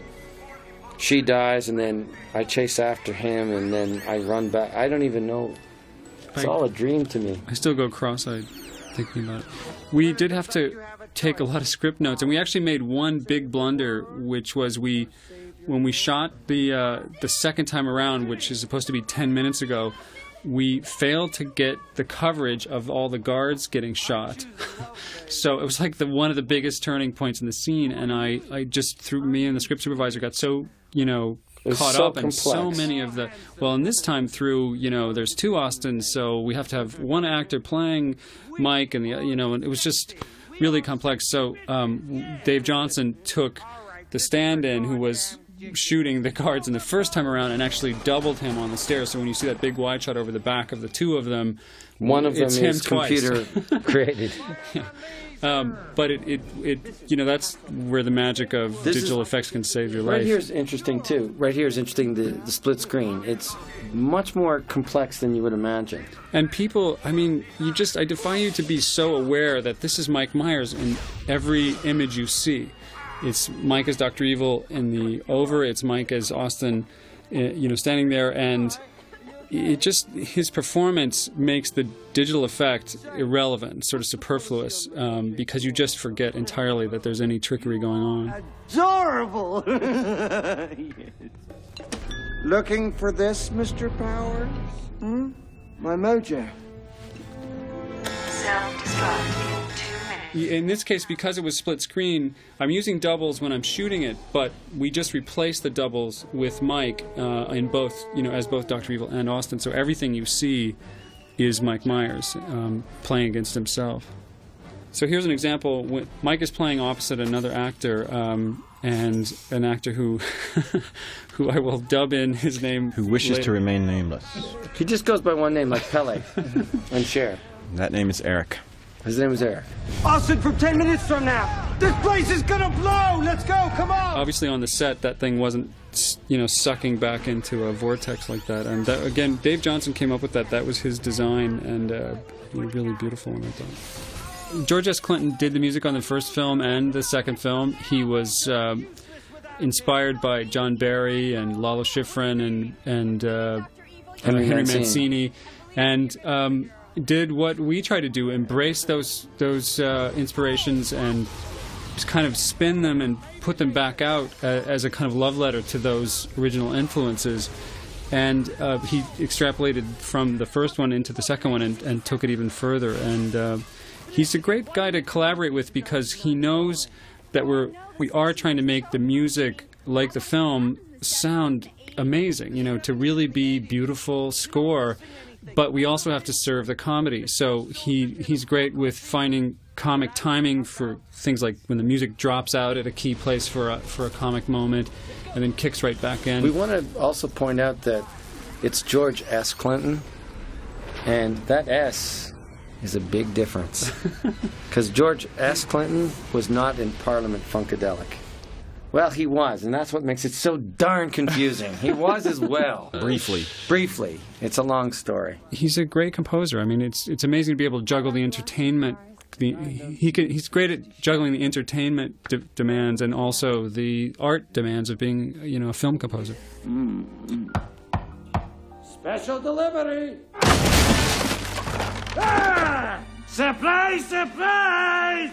she dies and then I chase after him and then I run back. I don't even know. It's I, all a dream to me. I still go cross-eyed thinking about it. We did have to take a lot of script notes, and we actually made one big blunder, which was we, when we shot the uh, the second time around, which is supposed to be ten minutes ago, we failed to get the coverage of all the guards getting shot. So it was like the one of the biggest turning points in the scene, and I, I just, through me and the script supervisor, got so, you know, caught so up in so many of the, well, and this time through, you know, there's two Austins, so we have to have one actor playing Mike, and the, you know, and it was just really complex. So um, Dave Johnson took the stand-in who was shooting the guards in the first time around and actually doubled him on the stairs. So when you see that big wide shot over the back of the two of them, one of them it's is him twice. computer created. Yeah. Um, but it, it, it, you know, that's where the magic of This digital is- effects can save your Right life. here is interesting too. Right here is interesting. The, the split screen. It's much more complex than you would imagine. And people, I mean, you just, I defy you to be so aware that this is Mike Myers in every image you see. It's Mike as Doctor Evil in the over, it's Mike as Austin, uh, you know, standing there, and it just, his performance makes the digital effect irrelevant, sort of superfluous, um, because you just forget entirely that there's any trickery going on. Adorable! Looking for this, Mister Powers? Hmm? My mojo. Self-destruct. In this case, because it was split screen, I'm using doubles when I'm shooting it, but we just replaced the doubles with Mike uh, in both, you know, as both Doctor Evil and Austin. So everything you see is Mike Myers um, playing against himself. So here's an example. When Mike is playing opposite another actor, um, and an actor who, who I will dub in his name. Who wishes later. to remain nameless. He just goes by one name, like Pele and Cher. That name is Eric. His name was Eric. Austin, from ten minutes from now, this place is gonna blow! Let's go, come on! Obviously on the set, that thing wasn't, you know, sucking back into a vortex like that. And that, again, Dave Johnson came up with that. That was his design, and uh, really beautiful one, I thought. George S. Clinton did the music on the first film and the second film. He was uh, inspired by John Barry and Lalo Schifrin and, and uh, Henry Henry Mancini. Mancini. And um, did what we try to do, embrace those those uh, inspirations and just kind of spin them and put them back out uh, as a kind of love letter to those original influences. And uh, he extrapolated from the first one into the second one and, and took it even further. And uh, he's a great guy to collaborate with because he knows that we're we are trying to make the music, like the film, sound amazing, you know, to really be beautiful score, but we also have to serve the comedy. So he he's great with finding comic timing for things like when the music drops out at a key place for a, for a comic moment and then kicks right back in. We want to also point out that it's George S. Clinton, and that S is a big difference. Because George S. Clinton was not in Parliament Funkadelic. Well, he was, and that's what makes it so darn confusing. He was as well. Briefly. Briefly. It's a long story. He's a great composer. I mean, it's it's amazing to be able to juggle the entertainment. The, he can, he's great at juggling the entertainment de demands and also the art demands of being, you know, a film composer. Mm-hmm. Special delivery! Ah! Surprise, surprise!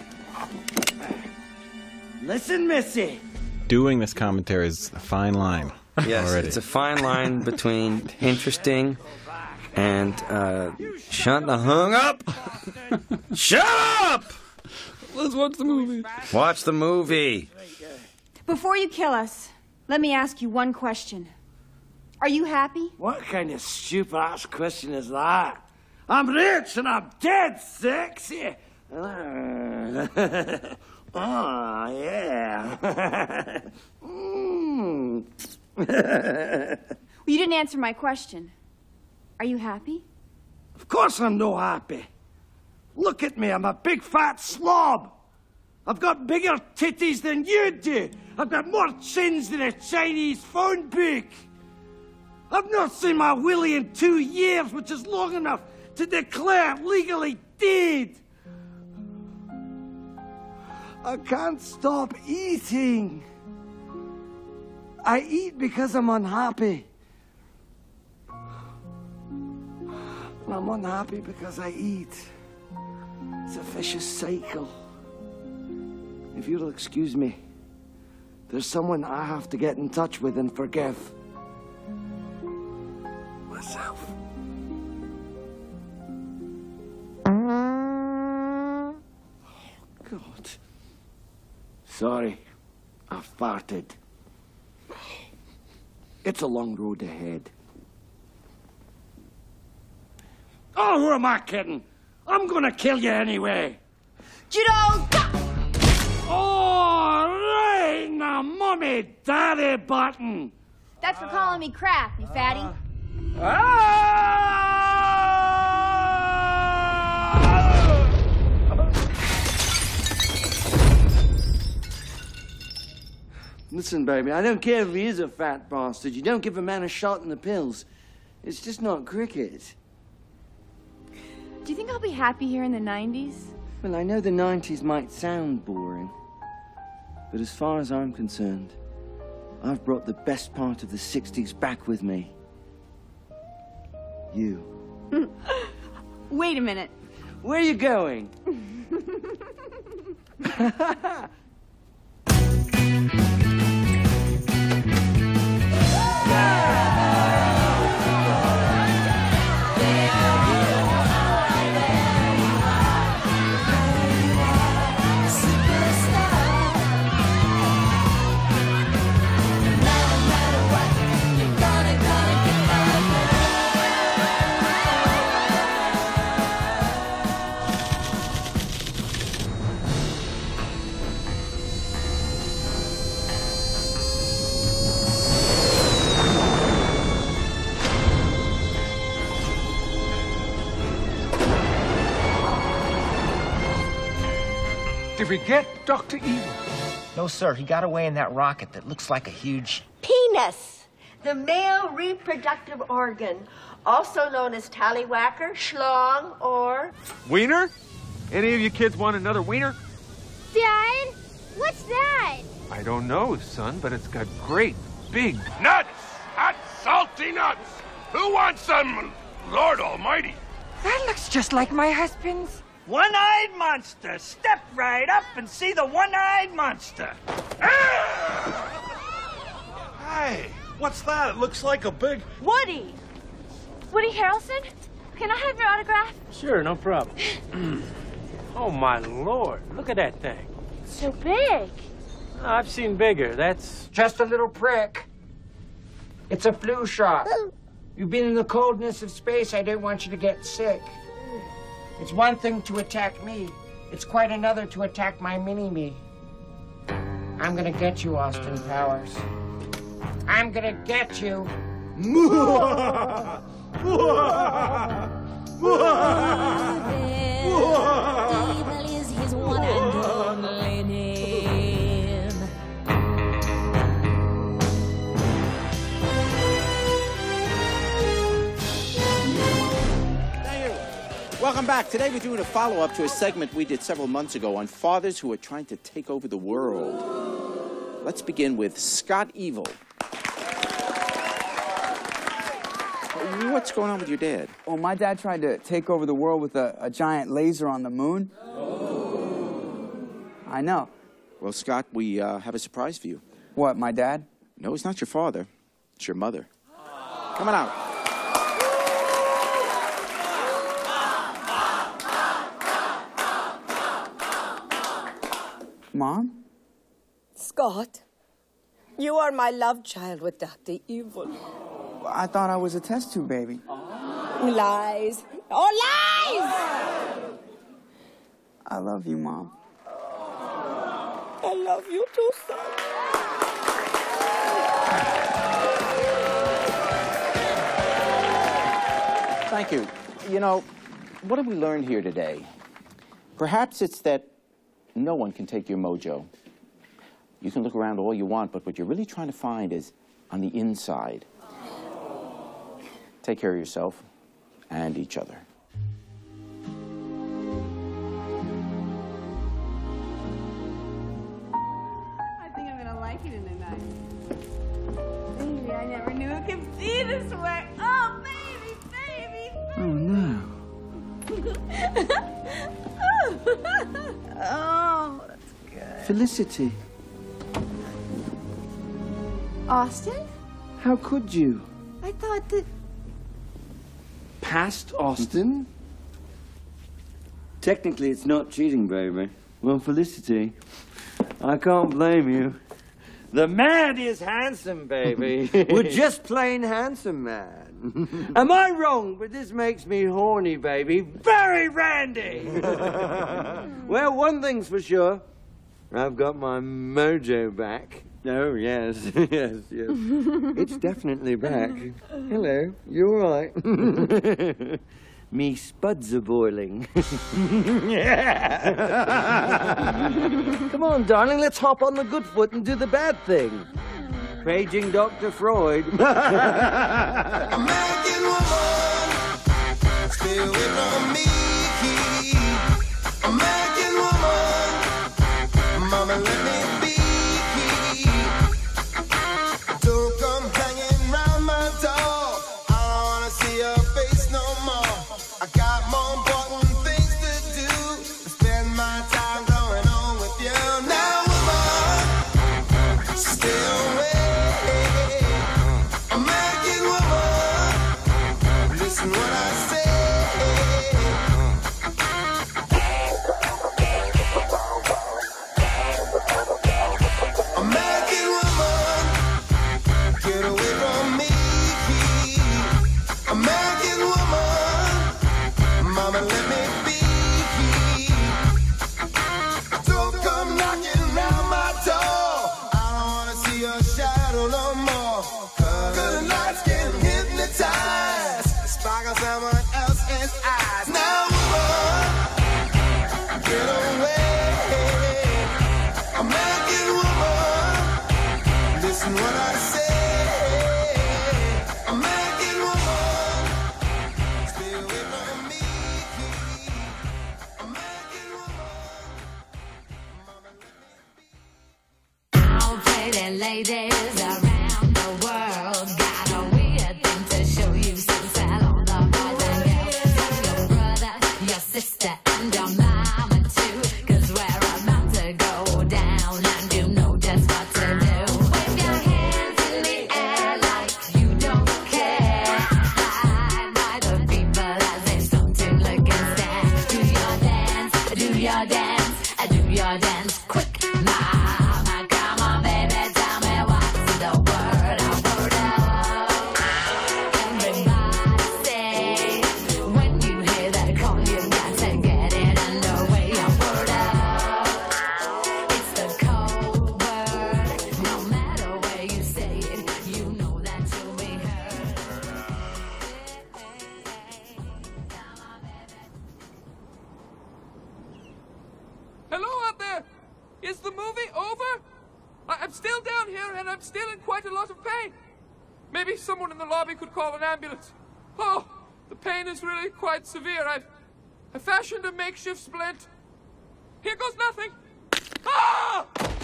Listen, Missy. Doing this commentary is a fine line. Yes, already. It's a fine line between interesting and uh, shut the hung up. Shut up! Let's watch the movie. Watch the movie. Before you kill us, let me ask you one question. Are you happy? What kind of stupid ass question is that? I'm rich and I'm dead sexy. Oh, yeah. mm. Well, you didn't answer my question. Are you happy? Of course I'm no happy. Look at me, I'm a big fat slob. I've got bigger titties than you do. I've got more chins than a Chinese phone book. I've not seen my willy in two years, which is long enough to declare legally dead. I can't stop eating. I eat because I'm unhappy. And I'm unhappy because I eat. It's a vicious cycle. If you'll excuse me, there's someone I have to get in touch with and forgive. Myself. Oh, God. Sorry, I farted. It's a long road ahead. Oh, who am I kidding? I'm gonna kill you anyway. Judo! Oh, right now, mommy, daddy button. That's for calling me crap, you fatty. Ah! Listen, baby, I don't care if he is a fat bastard. You don't give a man a shot in the pills. It's just not cricket. Do you think I'll be happy here in the nineties? Well, I know the nineties might sound boring, but as far as I'm concerned, I've brought the best part of the sixties back with me. You. Wait a minute. Where are you going? Did we get Doctor Evil? No, sir. He got away in that rocket that looks like a huge... Penis, the male reproductive organ, also known as tallywhacker, schlong, or... Wiener? Any of you kids want another wiener? Dad, what's that? I don't know, son, but it's got great, big... Nuts! Hot, salty nuts! Who wants some, Lord Almighty? That looks just like my husband's. One-eyed monster! Step right up and see the one-eyed monster! Hey, what's that? It looks like a big... Woody! Woody Harrelson? Can I have your autograph? Sure, no problem. Oh, my Lord. Look at that thing. So big. I've seen bigger. That's... Just a little prick. It's a flu shot. You've been in the coldness of space. I didn't want you to get sick. It's one thing to attack me. It's quite another to attack my mini-me. I'm gonna get you, Austin Powers. I'm gonna get you. Evil is his one and only name. Thank you. Welcome back. Today we're doing a follow-up to a segment we did several months ago on fathers who are trying to take over the world. Let's begin with Scott Evil. What's going on with your dad? Well, my dad tried to take over the world with a, a giant laser on the moon. I know. Well, Scott, we uh, have a surprise for you. What, my dad? No, it's not your father. It's your mother. Come on out. Mom? Scott, you are my love child with Doctor Evil. I thought I was a test tube baby. Lies. Oh, lies! I love you, Mom. I love you too, son. Thank you. You know, what have we learned here today? Perhaps it's that no one can take your mojo. You can look around all you want, but what you're really trying to find is on the inside. Take care of yourself and each other. I think I'm gonna like it in a night. Baby, I never knew it could see this way. Oh, baby, baby, baby. Oh, no. Oh, that's good. Felicity. Austin? How could you? I thought that... Past Austin? Technically, it's not cheating, baby. Well, Felicity, I can't blame you. The man is handsome, baby. We're just plain handsome, man. Am I wrong? But this makes me horny, baby. Very randy. Well, one thing's for sure. I've got my mojo back. Oh, yes, yes, yes. It's definitely back. Hello, you all right? Me spuds are boiling. Come on, darling, let's hop on the good foot and do the bad thing. Paging Doctor Freud. American woman, stay away from me. American woman, mama, let me be. Don't come hanging round my door. I don't wanna see your face no more. I got more important things to do. Spend my time going on with you. Now, woman, stay away. American woman, listen what I say. Is the movie over? I I'm still down here, and I'm still in quite a lot of pain. Maybe someone in the lobby could call an ambulance. Oh, the pain is really quite severe. I've, I fashioned a makeshift splint. Here goes nothing. Ah!